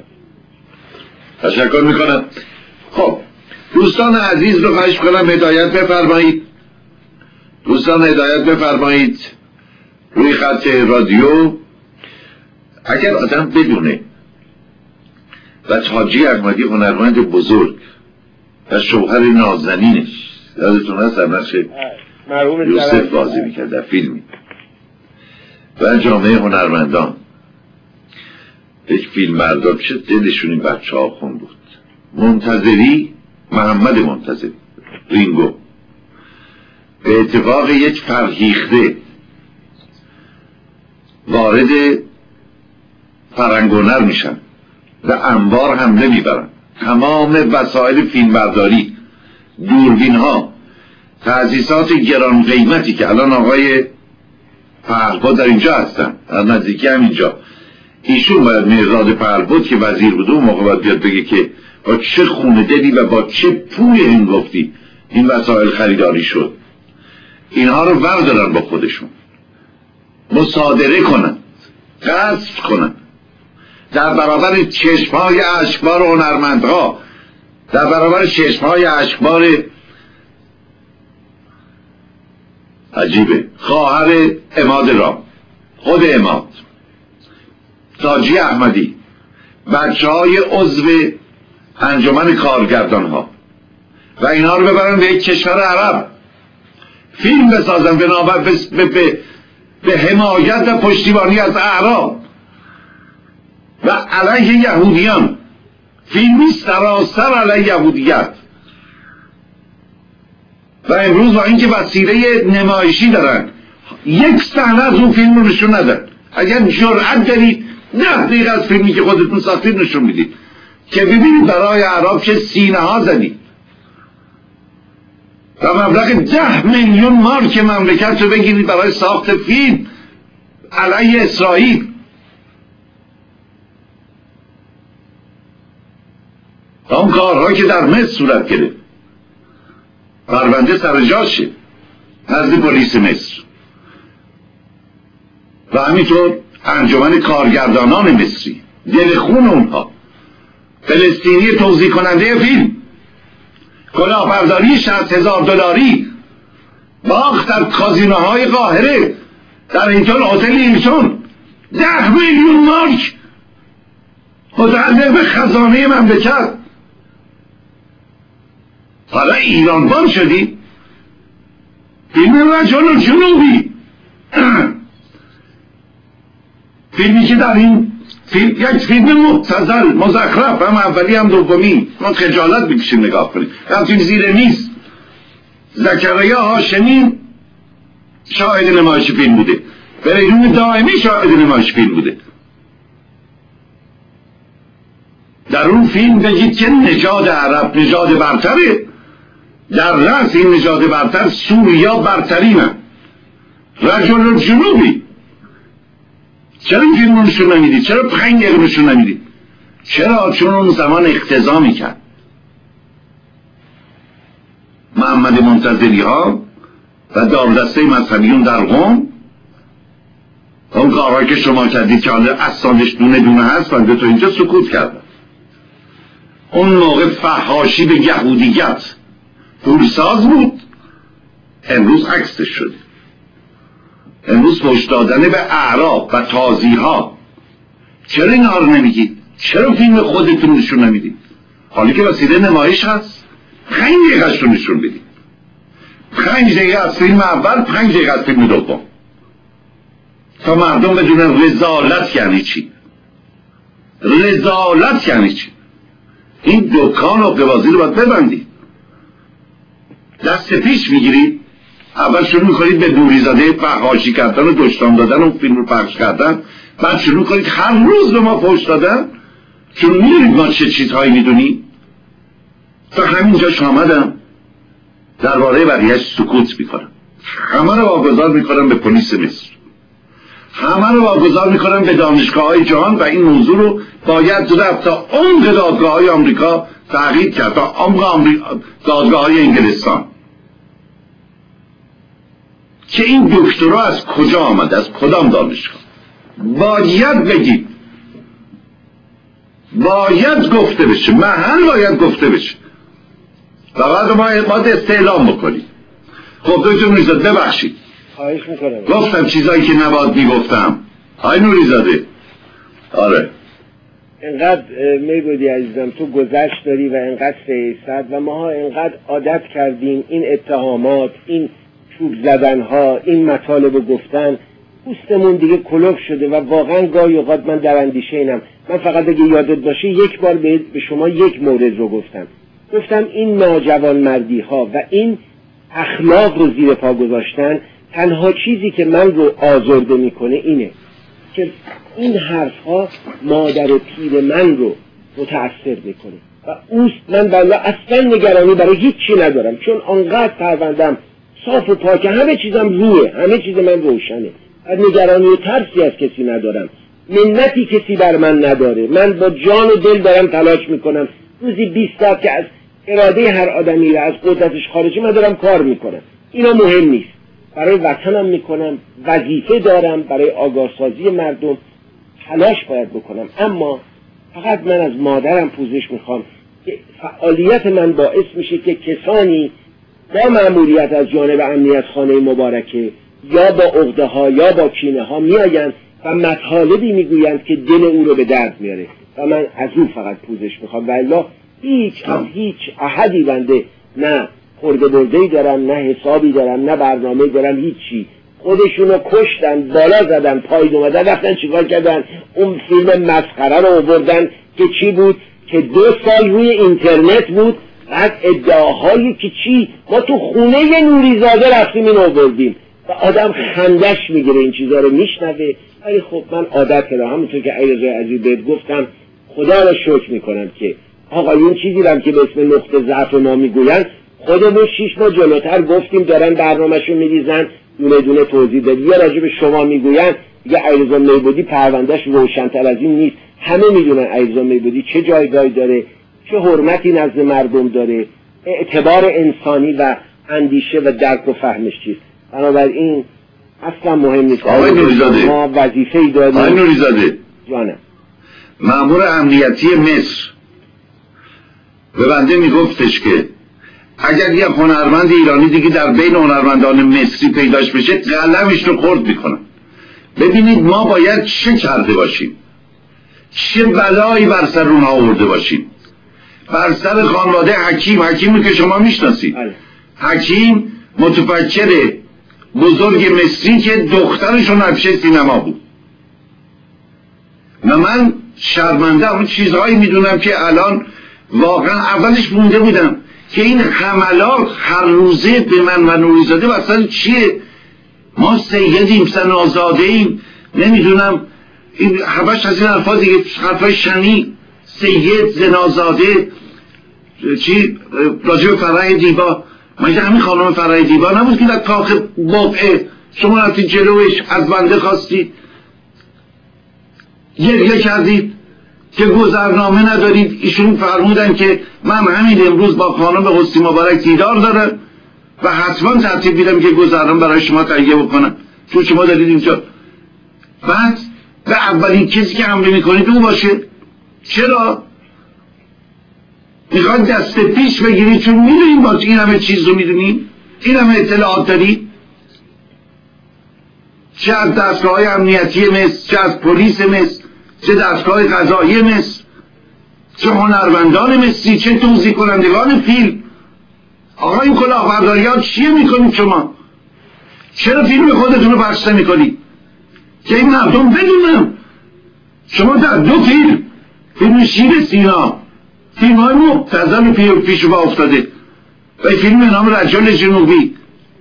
تشکر میکنم. خب دوستان عزیز رو خواهش کنم هدایت بفرمایید، دوستان هدایت بفرمایید روی خط رادیو. اگر آدم بدونه و حاجی احمدی هنرمند بزرگ و شوهر نازنینش یادتون هست در نقش یوسف بازی میکرد در فیلمی و جامعه هنرمندان یک فیلم بردار چه دلشون این بچه ها خون بود. منتظری، محمد منتظری رینگو به اتفاق یک فرهیخته وارد فرنگونر میشن و انبار حمله میبرن. تمام وسایل فیلمبرداری، دوربین ها، تأسیسات گران قیمتی که الان آقای پهلوان در اینجا هستن، در نزدیکی همینجا، ایشون باید مهراد پهلوان که وزیر بود اون موقع باید بیاد بگه که با چه خون دلی و با چه پولی هنگفتی این وسایل خریداری شد. اینها رو وردارن با خودشون، مصادره کنن، غصب کنن در برابر چشمهای اشکبار هنرمندها، در برابر چشمهای اشکبار عجیبه خواهر عماد رام، خود عماد، تاجی احمدی، بچه های عضو انجمن کارگردان ها و اینها رو ببرن به یک کشور عرب فیلم بسازن به نام به, به, به حمایت و پشتیبانی از اعراب و علیه یهودیان. فیلمی سراسر علیه یهودیت و امروز با اینکه وسیله نمایشی دارن یک صحنه از اون فیلم رو نشون ندن. اگر جرأت دارید نه دقیقه از فیلمی که خودتون ساختید نشون میدید که ببینید برای اعراب چه سینه ها زدید و مبلغ ده میلیون مارک مملکت رو بگیرید برای ساخت فیلم علیه اسرائیل. اون کارهایی که در مصر صورت گرفت پرونده سر جاشه نزد پلیس مصر و همینطور انجمن کارگردانان مصری، دل خون اونها، فلسطینی توزیع کننده فیلم، کلاهبرداری شصت هزار دلاری، باخت در کازینوهای قاهره، در هیتل هتل هیلتون، ده میلیون مارک متعلق به خزانه مملکت. حالا ایران بان شدی؟ فیلم رجل جنوبی، فیلمی که در این فیلم یک فیلم مبتذل مزخرف، هم اولی هم دومی، ما خجالت بکشیم نگاه کنیم، رفتیم زیر میز. زکریا هاشمی شاهد نمایش فیلم بوده، فریدون دائمی شاهد نمایش فیلم بوده. در اون فیلم بگید که نژاد عرب نژاد برتره، در رأس این نژاد برتر سوریا برترینن، رجل الجنوبی. چرا این فیلم رو نشون نمیدید؟ چرا پنج دقیقه نشون نمیدید؟ چرا؟ چون اون زمان اقتضا میکرد. محمد منتظری ها و دارودسته مذهبیون در قم، اون کارهایی که شما کردید که حالا اسنادش دونه دونه هست، من دو تا اینجا سکوت کردم. اون موقع فحاشی به یهودیت پولساز بود، امروز عکسش شده. امروز فحش دادن به اعراب و تازی ها. چرا این ها رو نمیگید؟ چرا فیلم خودتون نشون نمیدید؟ حالی که وسیله نمایش هست، پنج دقیقه رو نشون بدید. پنج دقیقه از فیلم اول، پنج دقیقه از فیلم دوم، تا مردم بدونن رذالت یعنی چی. رذالت یعنی چی؟ این دکان و قوازی رو باید ببندید. دست پیش میگیرید، اول شروع میکنید به دوریزاده فحاشی کردن و دشنام دادن و فیلم رو پخش کردن، بعد شروع کنید هر روز به ما فحش دادن، چون میدونید ما چه چیزهایی میدونیم. تا همینجاش آمدم درباره بقیه‌اش سکوت میکنم. همه رو واگذار میکنم به پلیس مصر، همه رو واگذار میکنم به دانشگاه های جهان و این موضوع رو باید رفت تا عمق دادگاه های آمریکا تحقیق کرد، تا عمق دادگاه های انگلستان، که این دکترا از کجا آمد، از کدام دانشگاه. باید بگید، باید گفته بشه، محل باید گفته بشه و بعد ما باید استعلام بکنید. خب دکتر نوریزاده ببخشید، خواهش میکنم، گفتم چیزایی که نباید میگفتم. های نوریزاده، آره انقدر میبودی عزیزم، تو گذشت داری و انقدر سیاست و ماها انقدر عادت کردیم این اتهامات، این چوب زدن ها، این مطالب رو گفتن، پوستمون دیگه کلوف شده و واقعا گاهی اوقات من در اندیشه اینم. من فقط اگه یادت باشه یک بار به شما یک مورد رو گفتم، گفتم این ناجوان مردی ها و این اخلاق رو زیر پا گذاشتن، تنها چیزی که من رو آزرده میکنه اینه که این حرف ها مادر پیر من رو متأثر میکنه و اوست. من بلا اصلا نگرانی برای هیچ چی ندارم، چون آنقدر پروندم صاف و پاکه، همه چیزم روه، همه چیز من روشنه و نگرانی و ترسی از کسی ندارم، منتی کسی بر من نداره. من با جان و دل دارم تلاش میکنم، روزی بیست ساعت که از اراده هر آدمی و از قدرتش خارجی من دارم کار میکنم. اینا مهم نیست، برای وطنم میکنم، وظیفه دارم برای آگاه سازی مردم، تلاش باید بکنم. اما فقط من از مادرم پوزش میخوام که فعالیت من باعث میشه که کسانی با مأموریت از جانب امنیت خانه مبارکه یا با عقده ها یا با کینه ها میآیند و مطالبی میگویند که دل او رو به درد میاره و من از او فقط پوزش میخوام. والله هیچ از هیچ احدی بنده نه خورده برده‌ای دارم، نه حسابی دارم، نه برنامه دارم، هیچی. خودشونو کشتن، بالا زدن، پایین اومدن، رفتن چیکار کردن؟ اون فیلم مسخره رو آوردن که چی بود؟ که دو سال روی اینترنت بود، بعد ادعاهایی که چی؟ ما تو خونه ی نوریزاده رفتیم این آوردیم و آدم خندش میگیره این چیزا رو میشنوه. ولی خب من عادت کردم، همونطور که علیرضا عزیز بهت گفتم، خدا رو شکر میکنم که آقایون چیزی رو که به اسم نقطه ضعف ما میگوین خودمون شیش ماه جلوتر گفتیم، دارن برنامه‌شو میریزن، دونه دونه توضیح دادیم. یا راجع به شما میگوین دیگه علیرضا میبودی پروندهش روشن‌تر از این نیست، همه میدونن علیرضا میبودی چه جایگاهی داره، چه حرمتی نزد مردم داره، اعتبار انسانی و اندیشه و درک و فهمش چیست. بنابراین اصلا مهم نیست. آقای نوریزاده، ما وظیفه‌ای داریم. آقای نوریزاده، جانم، مأمور امنیتی مصر به بنده میگفتش که اگر یه هنرمند ایرانی دیگه در بین هنرمندان مصری پیداش بشه قلمش رو خرد میکنن. ببینید ما باید چه کرده باشیم، چه بلایی بر سر اونها آورده باشیم. بر سر خانواده حکیم، حکیمی که شما میشناسید، حکیم متفکر بزرگ مصری که دخترشون نقشه سینما بود. و من شرمنده اون چیزهایی میدونم که الان واقعا اولش مونده بودم که این حملات هر روزه به من و نوریزاده واسه چیه؟ ما سیدیم، سنازاده ایم، نمیدونم این همش از این حرفا دیگه، حرفای شنی، سید، زنازاده، چی راجع به فرح دیبا. مگه همین خانم فرای دیبا نبود که در کاخ بقعه شما رفتید جلوش از بنده خواستید، گریه کردید که گذرنامه ندارید؟ ایشون فرمودن که من همین امروز با خانم حسنی مبارک دیدار دارم و حتما ترتیب میدم که گذرنامه برای شما تهیه بکنم، چون شما دارید اینجا. بعد به اولین کسی که حمله میکنید او باشه. چرا؟ میخواد دست پیش بگیرید، چون میدونیم با این همه چیز رو میدونیم، این همه اطلاعات دارید، چه از دستگاه های امنیتی مصر، چه از پلیس مصر، چه دستگاه قضایی مصر، چه هنرمندان مصری، چه توزیع کنندگان فیلم. آقا این کلاهبرداریات چیه میکنید شما؟ چرا فیلم خودتون رو پخش نمیکنید که این مردم بدونن؟ شما در دو فیلم، فیلم شیر سینا، فیلم های مبتذل پیش با افتاده و فیلم نام رجال جنوبی،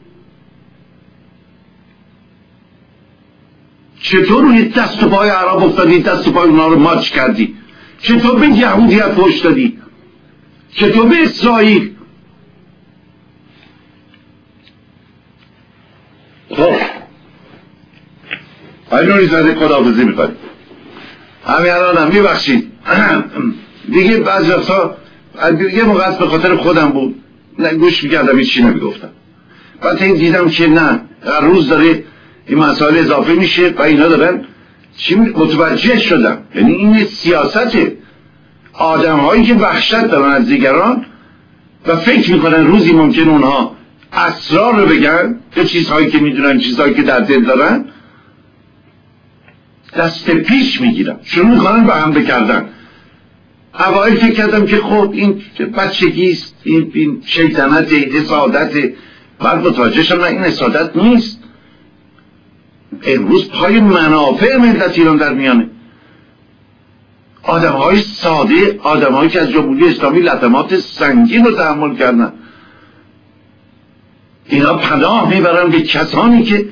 چطور روی دست و پای عرب افتادی، دست و پای اونا رو ماچ کردی؟ چطور به یهودیت پشت دادی؟ چطور به اسرائیل؟ خب آی نوری زاده خداحافظی میکنیم. همین الان هم میبخشید دیگه بعضی وقتا یه موقع به خاطر خودم بود گوش میکردم هیچ چی نمیگفتم، بعد این دیدم که نه هر روز داره این مسائل اضافه میشه و اینا دارن چی متوجه شدم. یعنی این سیاسته، آدم هایی که وحشت دارن از دیگران و فکر میکنن روزی ممکن اونها اسرار رو بگن یا چیزهایی که میدونن، چیزهایی که در دل دارن، دست پیش میگیرن، شروع میکنن به هم بکردن. اوایل فکر کردم که خب این بچگیست، این, این شیطنت، حسادت، بعد متوجه شدم این حسادت نیست. امروز پای منافع ملت ایران در میانه. آدم های ساده، آدم هایی که از جمهوری اسلامی لطمات سنگین رو تحمل کردن، اینا پناه میبرن به کسانی که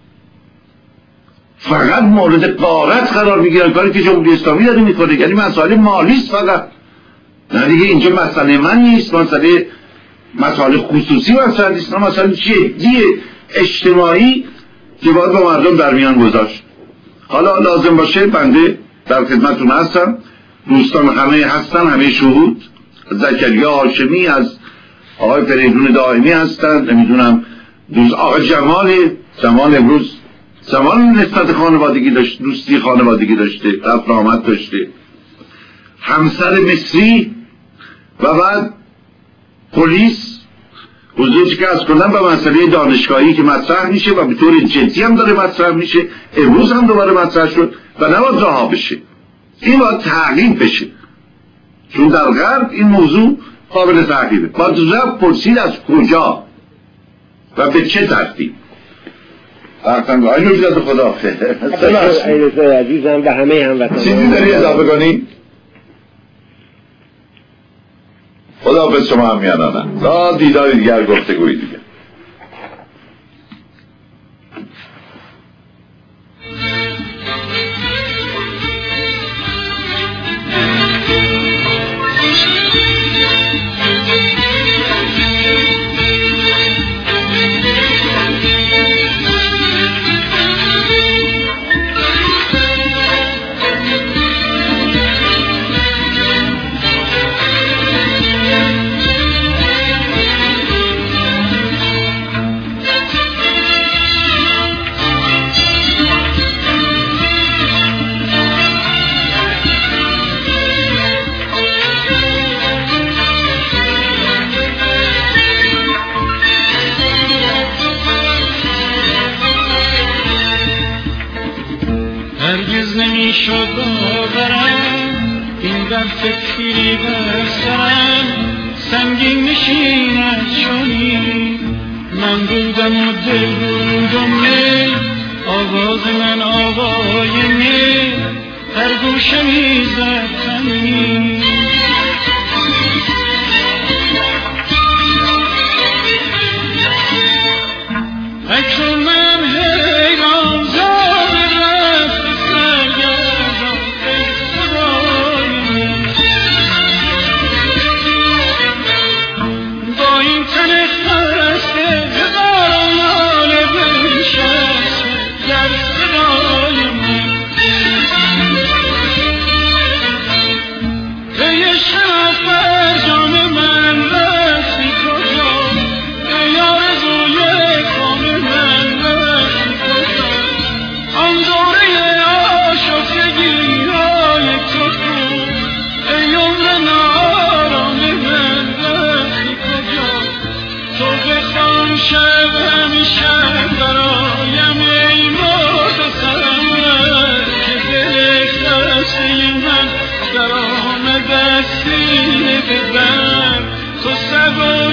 فقط مورد غارت قرار میگیرن، کاری که جمهوری اسلامی داره میکنه. یعنی مسائل مالی است فقط، نه دیگه اینجا مسئله من نیست، مسئله مسائل خصوصی مسئله نیست، نه مسئله جدی اجتماعی که باید با مردم در میان گذاشت. حالا لازم باشه بنده در خدمتتون هستم، دوستان همه هستن، همه شهود، زکریا هاشمی از آقای فریدون دائمی هستن، نمیدونم دوست آقای جمال جمال امروز زمان نسبت خانوادگی داشت، دوستی خانوادگی داشته، رفت آمد داشته، همسر مصری و بعد پلیس. حضورتی که از کنم به مسئله دانشگاهی که مطرح میشه و به طور جدی هم داره مطرح میشه، امروز هم دوباره مطرح شد و نباید رها بشه، این باید تعقیب بشه، چون در غرب این موضوع قابل تعقیبه. باید رفت پرسید از کجا و به چه ترتیب. احسن آی نوریزاده خدا خیر عزیزم به همه هموطنان. چیزی داری اضافه کنی؟ خدا به شما هم میانانم تا دیدار دیگر، گفتگوی دیگر. شد باورم این بر فکری بر سرم سنگین نشیند چونی من بودم و دل بودم می آواز من آوای می هر گوشه می زد تنی اکنون من حیران زاد رفت سرگردان خدای با این تن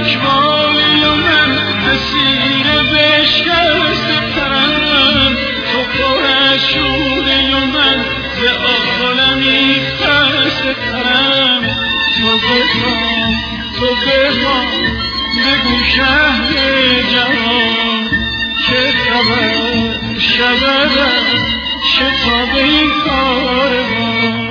سبکبالی و من اسیر بشکسته پرم، تو پر از شوری و من ز عالمی خسته ترم. تو بخوام تو بخوام بگو شهر جهان چه خبر شود شتاب این کاروان.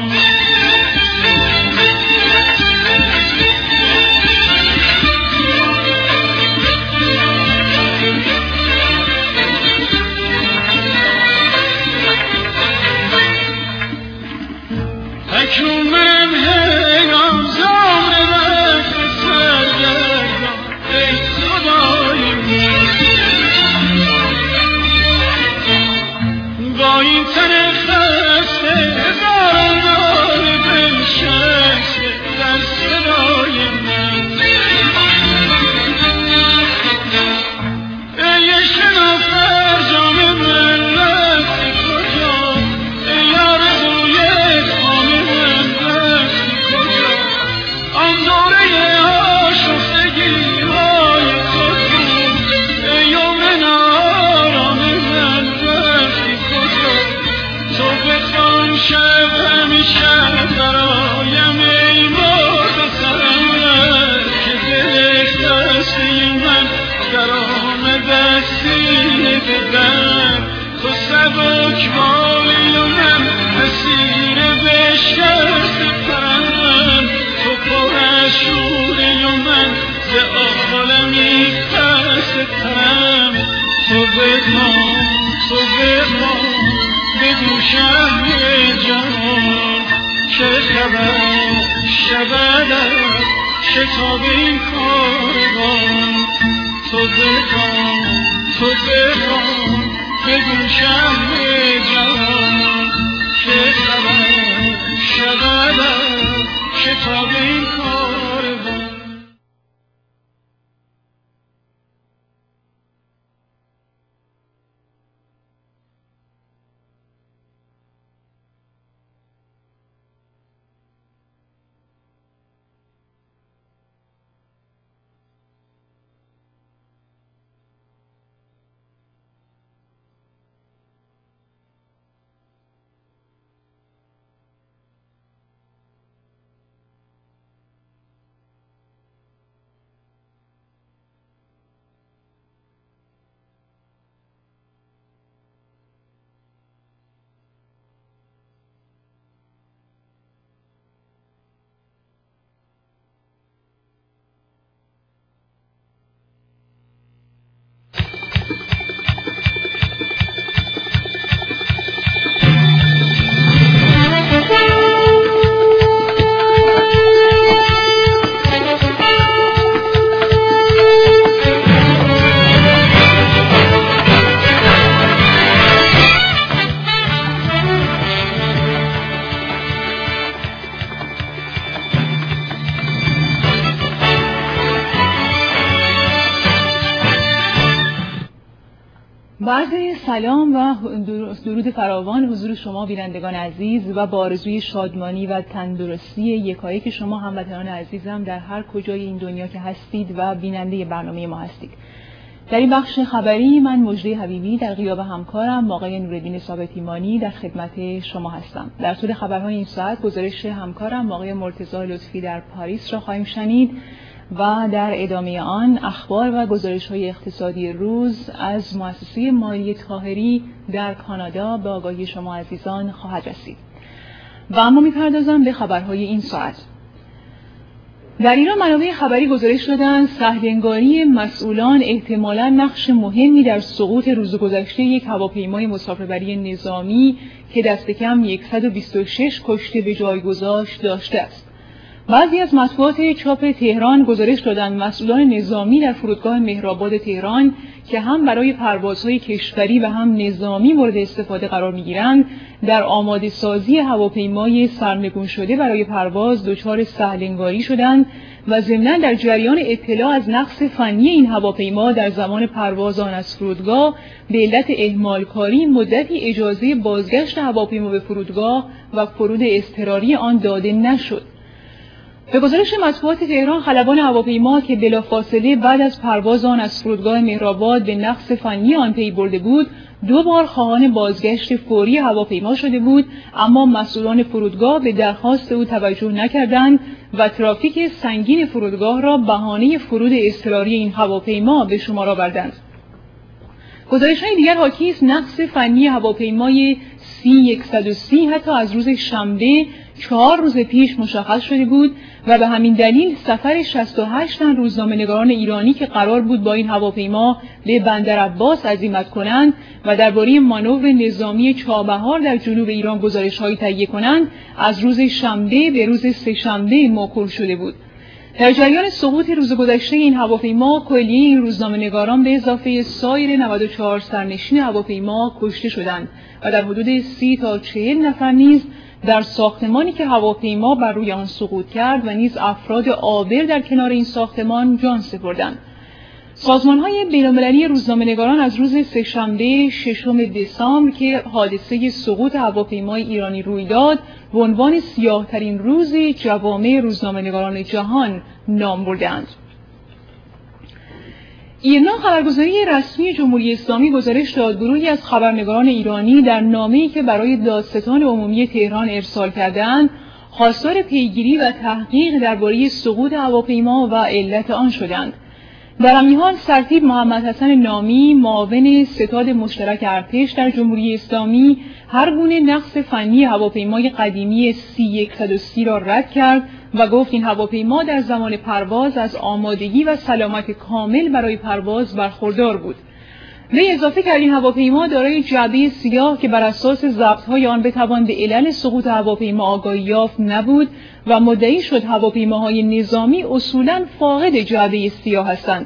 اکنون من حیران زار وقت سرگردان ای خدای من، با این تن خسته باران بنشسته در صدای من. ای شنافر جان من رفتی کجا، ای آرزوی خام من رفتی کجا، آن دوره آشفتگی های خود ای عمر نارام من رفتی کجا. تو بخوان شب همیشه برایم ای مرد سرم که دلش دستی من در آمد از سینه به در. تو سبکبالی و من اسیر بشکسته پرم، تو پر از شوری و من ز عالمی خسته ترم. تو بخوام تو بخوام بگو شهر جهان چه خبر شود شتاب این کاروان. تو بخوام تو بخوام بگو شهر جهان چه خبر شود شتاب این کاروان. عرض سلام و درود فراوان حضور شما بینندگان عزیز و با آرزوی شادمانی و تندرستی یکایک شما هموطنان عزیزم در هر کجای این دنیا که هستید و بیننده برنامه ما هستید. در این بخش خبری من مژده حبیبی در غیاب همکارم آقای نورالدین ثابت ایمانی در خدمت شما هستم. در طول خبرهای این ساعت گزارش همکارم آقای مرتضی لطفی در پاریس را خواهیم شنید و در ادامه آن اخبار و گزارش‌های اقتصادی روز از مؤسسه مالی طاهری در کانادا به آگاهی شما عزیزان خواهد رسید. و اما می‌پردازم به خبرهای این ساعت. در ایران منابع خبری گزارش دادند سهل‌انگاری مسئولان احتمالاً نقش مهمی در سقوط روز گذشته یک هواپیمای مسافربری نظامی که دست کم صد و بیست و شش کشته به جای گذاشت داشته است. بعضی از مطبوعات چاپ تهران گزارش دادند مسئولان نظامی در فرودگاه مهرآباد تهران که هم برای پروازهای کشوری و هم نظامی مورد استفاده قرار می‌گیرند در آماده سازی هواپیمای سرنگون شده برای پرواز دچار سهل‌انگاری شدند و ضمناً در جریان اطلاع از نقص فنی این هواپیما در زمان پرواز آن از فرودگاه به علت اهمالکاری مدتی اجازه بازگشت هواپیما به فرودگاه و فرود اضطراری آن داده نشد. به گزارش مطبوعات تهران، خلبان هواپیما که بلافاصله بعد از پرواز آن از فرودگاه مهرآباد به نقص فنی آن پی برده بود، دو بار خواهان بازگشت فوری هواپیما شده بود، اما مسئولان فرودگاه به درخواست او توجه نکردند و ترافیک سنگین فرودگاه را بهانه فرود اضطراری این هواپیما به شمار آوردند. گزارش‌های دیگر حاکی است نقص فنی هواپیمای سی صد و سی حتی از روز شنبه چهار روز پیش مشخص شده بود و به همین دلیل سفر شصت و هشت تن روزنامه‌نگاران ایرانی که قرار بود با این هواپیما به بندر عباس عزیمت کنند و درباره مانور نظامی چابهار در جنوب ایران گزارش‌هایی تهیه کنند، از روز شنبه به روز سه‌شنبه موکول شده بود. در جریان سقوط روز گذشته این هواپیما، کلیه این روزنامه‌نگاران به اضافه سایر نود و چهار سرنشین هواپیما کشته شدند و در حدود سی تا چهل نفر نیز در ساختمانی که هواپیما بر روی آن سقوط کرد و نیز افراد عابر در کنار این ساختمان جان سپردند. سازمان‌های بین‌المللی روزنامه‌نگاران از روز سه‌شنبه ششم دسامبر که حادثه سقوط هواپیمای ایرانی روی داد، به عنوان سیاه‌ترین روز جوامع روزنامه‌نگاران جهان نام بردند. ایرنا خبرگزاری رسمی جمهوری اسلامی گزارش داد گروهی از خبرنگاران ایرانی در نامه‌ای که برای دادستان عمومی تهران ارسال کردند، خواستار پیگیری و تحقیق درباره سقوط هواپیما و علت آن شدند. در همین حال سرتیپ محمد حسن نامی، معاون ستاد مشترک ارتش در جمهوری اسلامی، هر گونه نقص فنی هواپیمای قدیمی سی صد و سی را رد کرد و گفت این هواپیما در زمان پرواز از آمادگی و سلامت کامل برای پرواز برخوردار بود. وی اضافه کرد این هواپیما دارای جعبه سیاه که بر اساس ضبط‌های آن بتوان به علل سقوط هواپیما آگاهی یافت نبود و مدعی شد هواپیماهای نظامی اصولاً فاقد جعبه سیاه هستند.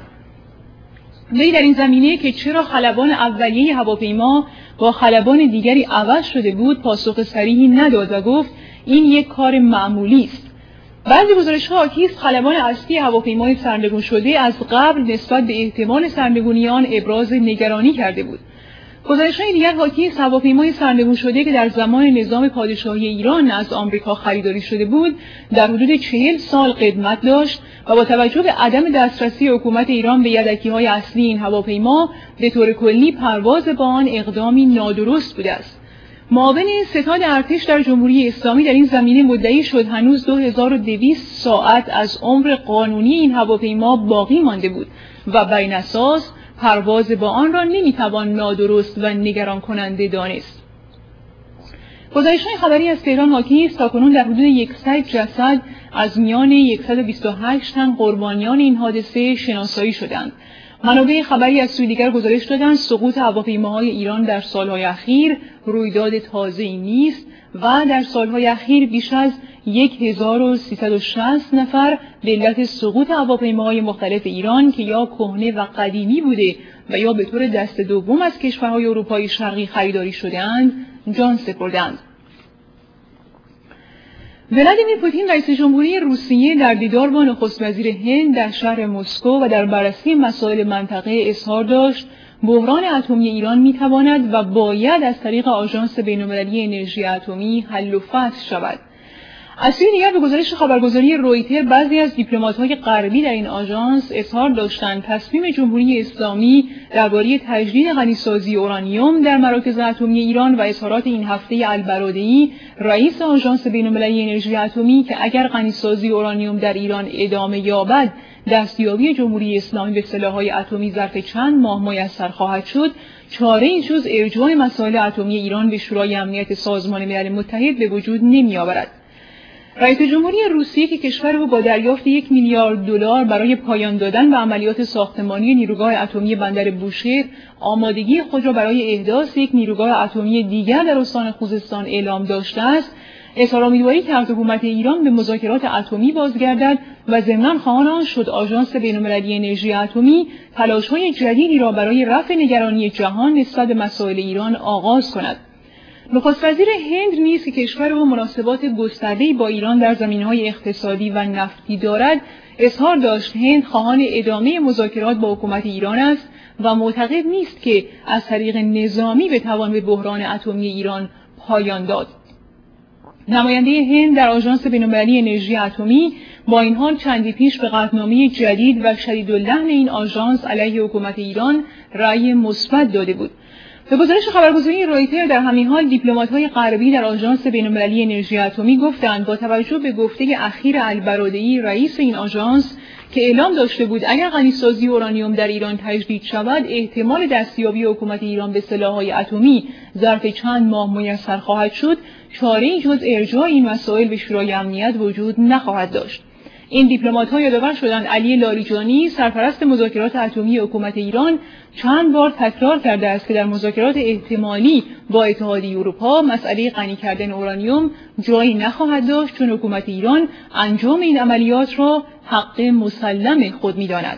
وی در این زمینه که چرا خلبان اولیه هواپیما با خلبان دیگری عوض شده بود پاسخ صریحی نداد و گفت این یک کار معمولی است. بعضی گزارش‌ها حاکی است خلبان اصلی هواپیمای سرنگون شده از قبل نسبت به احتمال سرنگونی آن ابراز نگرانی کرده بود. گزارش‌های دیگر حاکی است هواپیمای سرنگون شده که در زمان نظام پادشاهی ایران از آمریکا خریداری شده بود، در حدود چهل سال قدمت داشت و با توجه به عدم دسترسی حکومت ایران به یدکی‌های اصلی این هواپیما، به طور کلی پرواز با آن اقدامی نادرست بوده است. معاون ستاد ارتش در جمهوری اسلامی در این زمینه مدعی شد هنوز دو هزار و دویست ساعت از عمر قانونی این هواپیما باقی مانده بود و بر این اساس پرواز با آن را نمیتوان نادرست و نگران کننده دانست. گزارش‌های خبری از تهران حاکی است تاکنون در حدود صد جسد از میان صد و بیست و هشت تن قربانیان این حادثه شناسایی شدند. منابع خبری از سوی دیگر گزارش دادند سقوط هواپیماهای ایران در سالهای اخیر رویداد تازه‌ای نیست و در سالهای اخیر بیش از هزار و سیصد و شصت نفر به علت سقوط هواپیماهای مختلف ایران که یا کهنه و قدیمی بوده و یا به طور دست دوم از کشورهای اروپای شرقی خریداری شده‌اند جان سپردند. ولادیمیر پوتین رئیس جمهوری روسیه در دیدار با نخست وزیر هند در شهر مسکو و در بررسی مسائل منطقه اظهار داشت بحران اتمی ایران میتواند و باید از طریق آژانس بین‌المللی انرژی اتمی حل و فصل شود. از سوی دیگر به گزارش خبرگزاری رویتر بعضی از دیپلمات‌های غربی در این آژانس اظهار داشتند تصمیم جمهوری اسلامی درباره تجدید غنیسازی اورانیوم در مراکز اتمی ایران و اظهارات این هفته البرادعی رئیس آژانس بین‌المللی انرژی اتمی که اگر غنیسازی اورانیوم در ایران ادامه یابد دستیابی جمهوری اسلامی به سلاح‌های اتمی ظرف چند ماه میسر خواهد شد، چاره‌ای جز ارجاع مسائل اتمی ایران به شورای امنیت سازمان ملل متحد به وجود نمی‌آورد. رئیس جمهوری روسیه که کشور او با دریافت یک میلیارد دلار برای پایان دادن به عملیات ساختمانی نیروگاه اتمی بندر بوشهر آمادگی خود را برای احداث یک نیروگاه اتمی دیگر در استان خوزستان اعلام داشته است، اظهار امیدواری کرد حکومت ایران به مذاکرات اتمی بازگردد و ضمناً خواهان آن شد آژانس بین‌المللی انرژی اتمی تلاش‌های جدیدی را برای رفع نگرانی جهان نسبت به مسائل ایران آغاز کند. نخست وزیر هند نیز که کشور او مناسبات گسترده‌ای با ایران در زمینه‌های اقتصادی و نفتی دارد، اظهار داشت هند خواهان ادامه مذاکرات با حکومت ایران است و معتقد نیست که از طریق نظامی بتوان به بحران اتمی ایران پایان داد. نماینده هند در آژانس بین‌المللی انرژی اتمی با این حال چندی پیش به قطعنامه جدید و شدیداللحن این آژانس علیه حکومت ایران رأی مثبت داده بود. به گزارش خبرگزاری رویتر در همین حال دیپلمات‌های غربی در آژانس بین‌المللی انرژی اتمی گفتند با توجه به گفته اخیر البرادعی رئیس این آژانس که اعلام داشته بود اگر غنیسازی اورانیوم در ایران تجدید شود احتمال دستیابی حکومت ایران به سلاح‌های اتمی ظرف چند ماه میسر خواهد شد، چاره‌ای جز ارجاع این مسائل به شورای امنیت وجود نخواهد داشت. این دیپلمات‌ها یادآور شدند علی لاریجانی سرپرست مذاکرات اتمی حکومت ایران چند بار تکرار کرده است که در مذاکرات احتمالی با اتحادیه اروپا مسئله غنی کردن اورانیوم جایی نخواهد داشت چون حکومت ایران انجام این عملیات را حق مسلم خود می‌داند.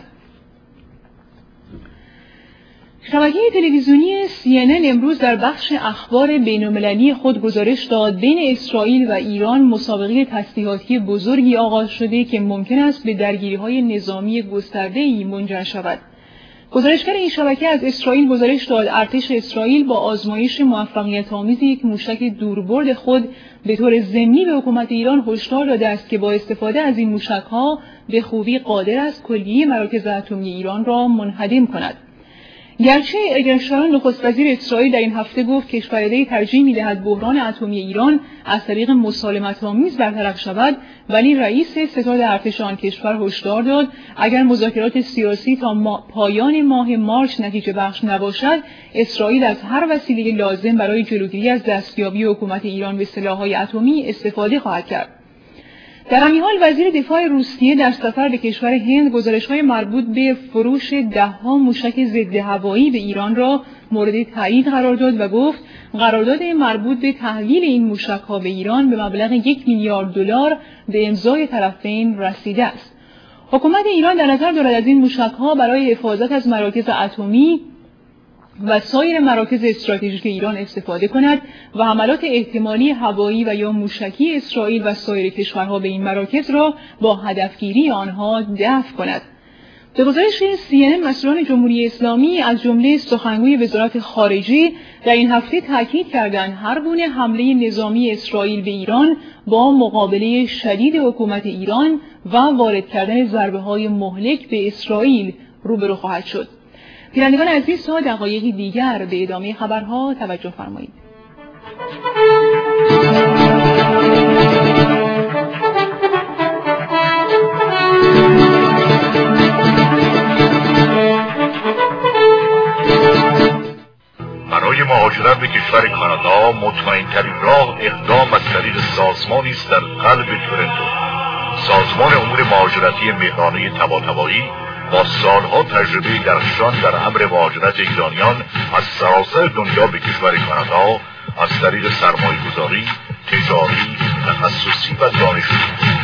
شبکه تلویزیونی سی ان ان امروز در بخش اخبار بین‌المللی خود گزارش داد بین اسرائیل و ایران مسابقه تسلیحاتی بزرگی آغاز شده که ممکن است به درگیری‌های نظامی گسترده‌ای منجر شود. گزارشگر این شبکه از اسرائیل گزارش داد ارتش اسرائیل با آزمایش موفقیت‌آمیز یک موشک دوربرد خود به طور ضمنی به حکومت ایران هشدار داده است که با استفاده از این موشک‌ها به خوبی قادر است کلیه مراکز اتمی ایران را منهدم کند. گرچه اگر شارون نخست وزیر اسرائیل در این هفته گفت کشور وی ترجیح می‌دهد بحران اتمی ایران از طریق مسالمت‌آمیز برطرف شود، ولی رئیس ستاد ارتش آن کشور هشدار داد اگر مذاکرات سیاسی تا ما پایان ماه مارس نتیجه بخش نباشد، اسرائیل از هر وسیله لازم برای جلوگیری از دستیابی حکومت ایران به سلاح‌های اتمی استفاده خواهد کرد. در همین حال وزیر دفاع روسیه در سفر به کشور هند گزارش‌های مربوط به فروش ده‌ها موشک ضد هوایی به ایران را مورد تایید قرار داد و گفت قرارداد مربوط به تحویل این موشک‌ها به ایران به مبلغ یک میلیارد دلار به امضای طرفین رسیده است. حکومت ایران در نظر دارد از این موشک‌ها برای حفاظت از مراکز اتمی و سایر مراکز استراتژیک ایران استفاده کند و حملات احتمالی هوایی و یا موشکی اسرائیل و سایر کشورها به این مراکز را با هدفگیری آنها دفع کند. به گزارش سی ان ان مسئولان جمهوری اسلامی از جمله سخنگوی وزارت خارجه در این هفته تاکید کردند هر گونه حمله نظامی اسرائیل به ایران با مقابله شدید حکومت ایران و وارد کردن ضربه‌های مهلک به اسرائیل روبرو خواهد شد. بینندگان عزیز تا دقایقی دیگر به ادامه خبرها توجه فرمایید. برای مهاجرت به کشور کانادا مطمئن‌ترین راه اقدام از طریق سازمانی است در قلب تورنتو. سازمان امور مهاجرتی مهرانه طباطبایی با سالها تجربه درخشان در امر مهاجرت ایرانیان از سراسر دنیا به کشور کانادا از طریق سرمایه‌گذاری، تجاری، تخصصی و دانشجویی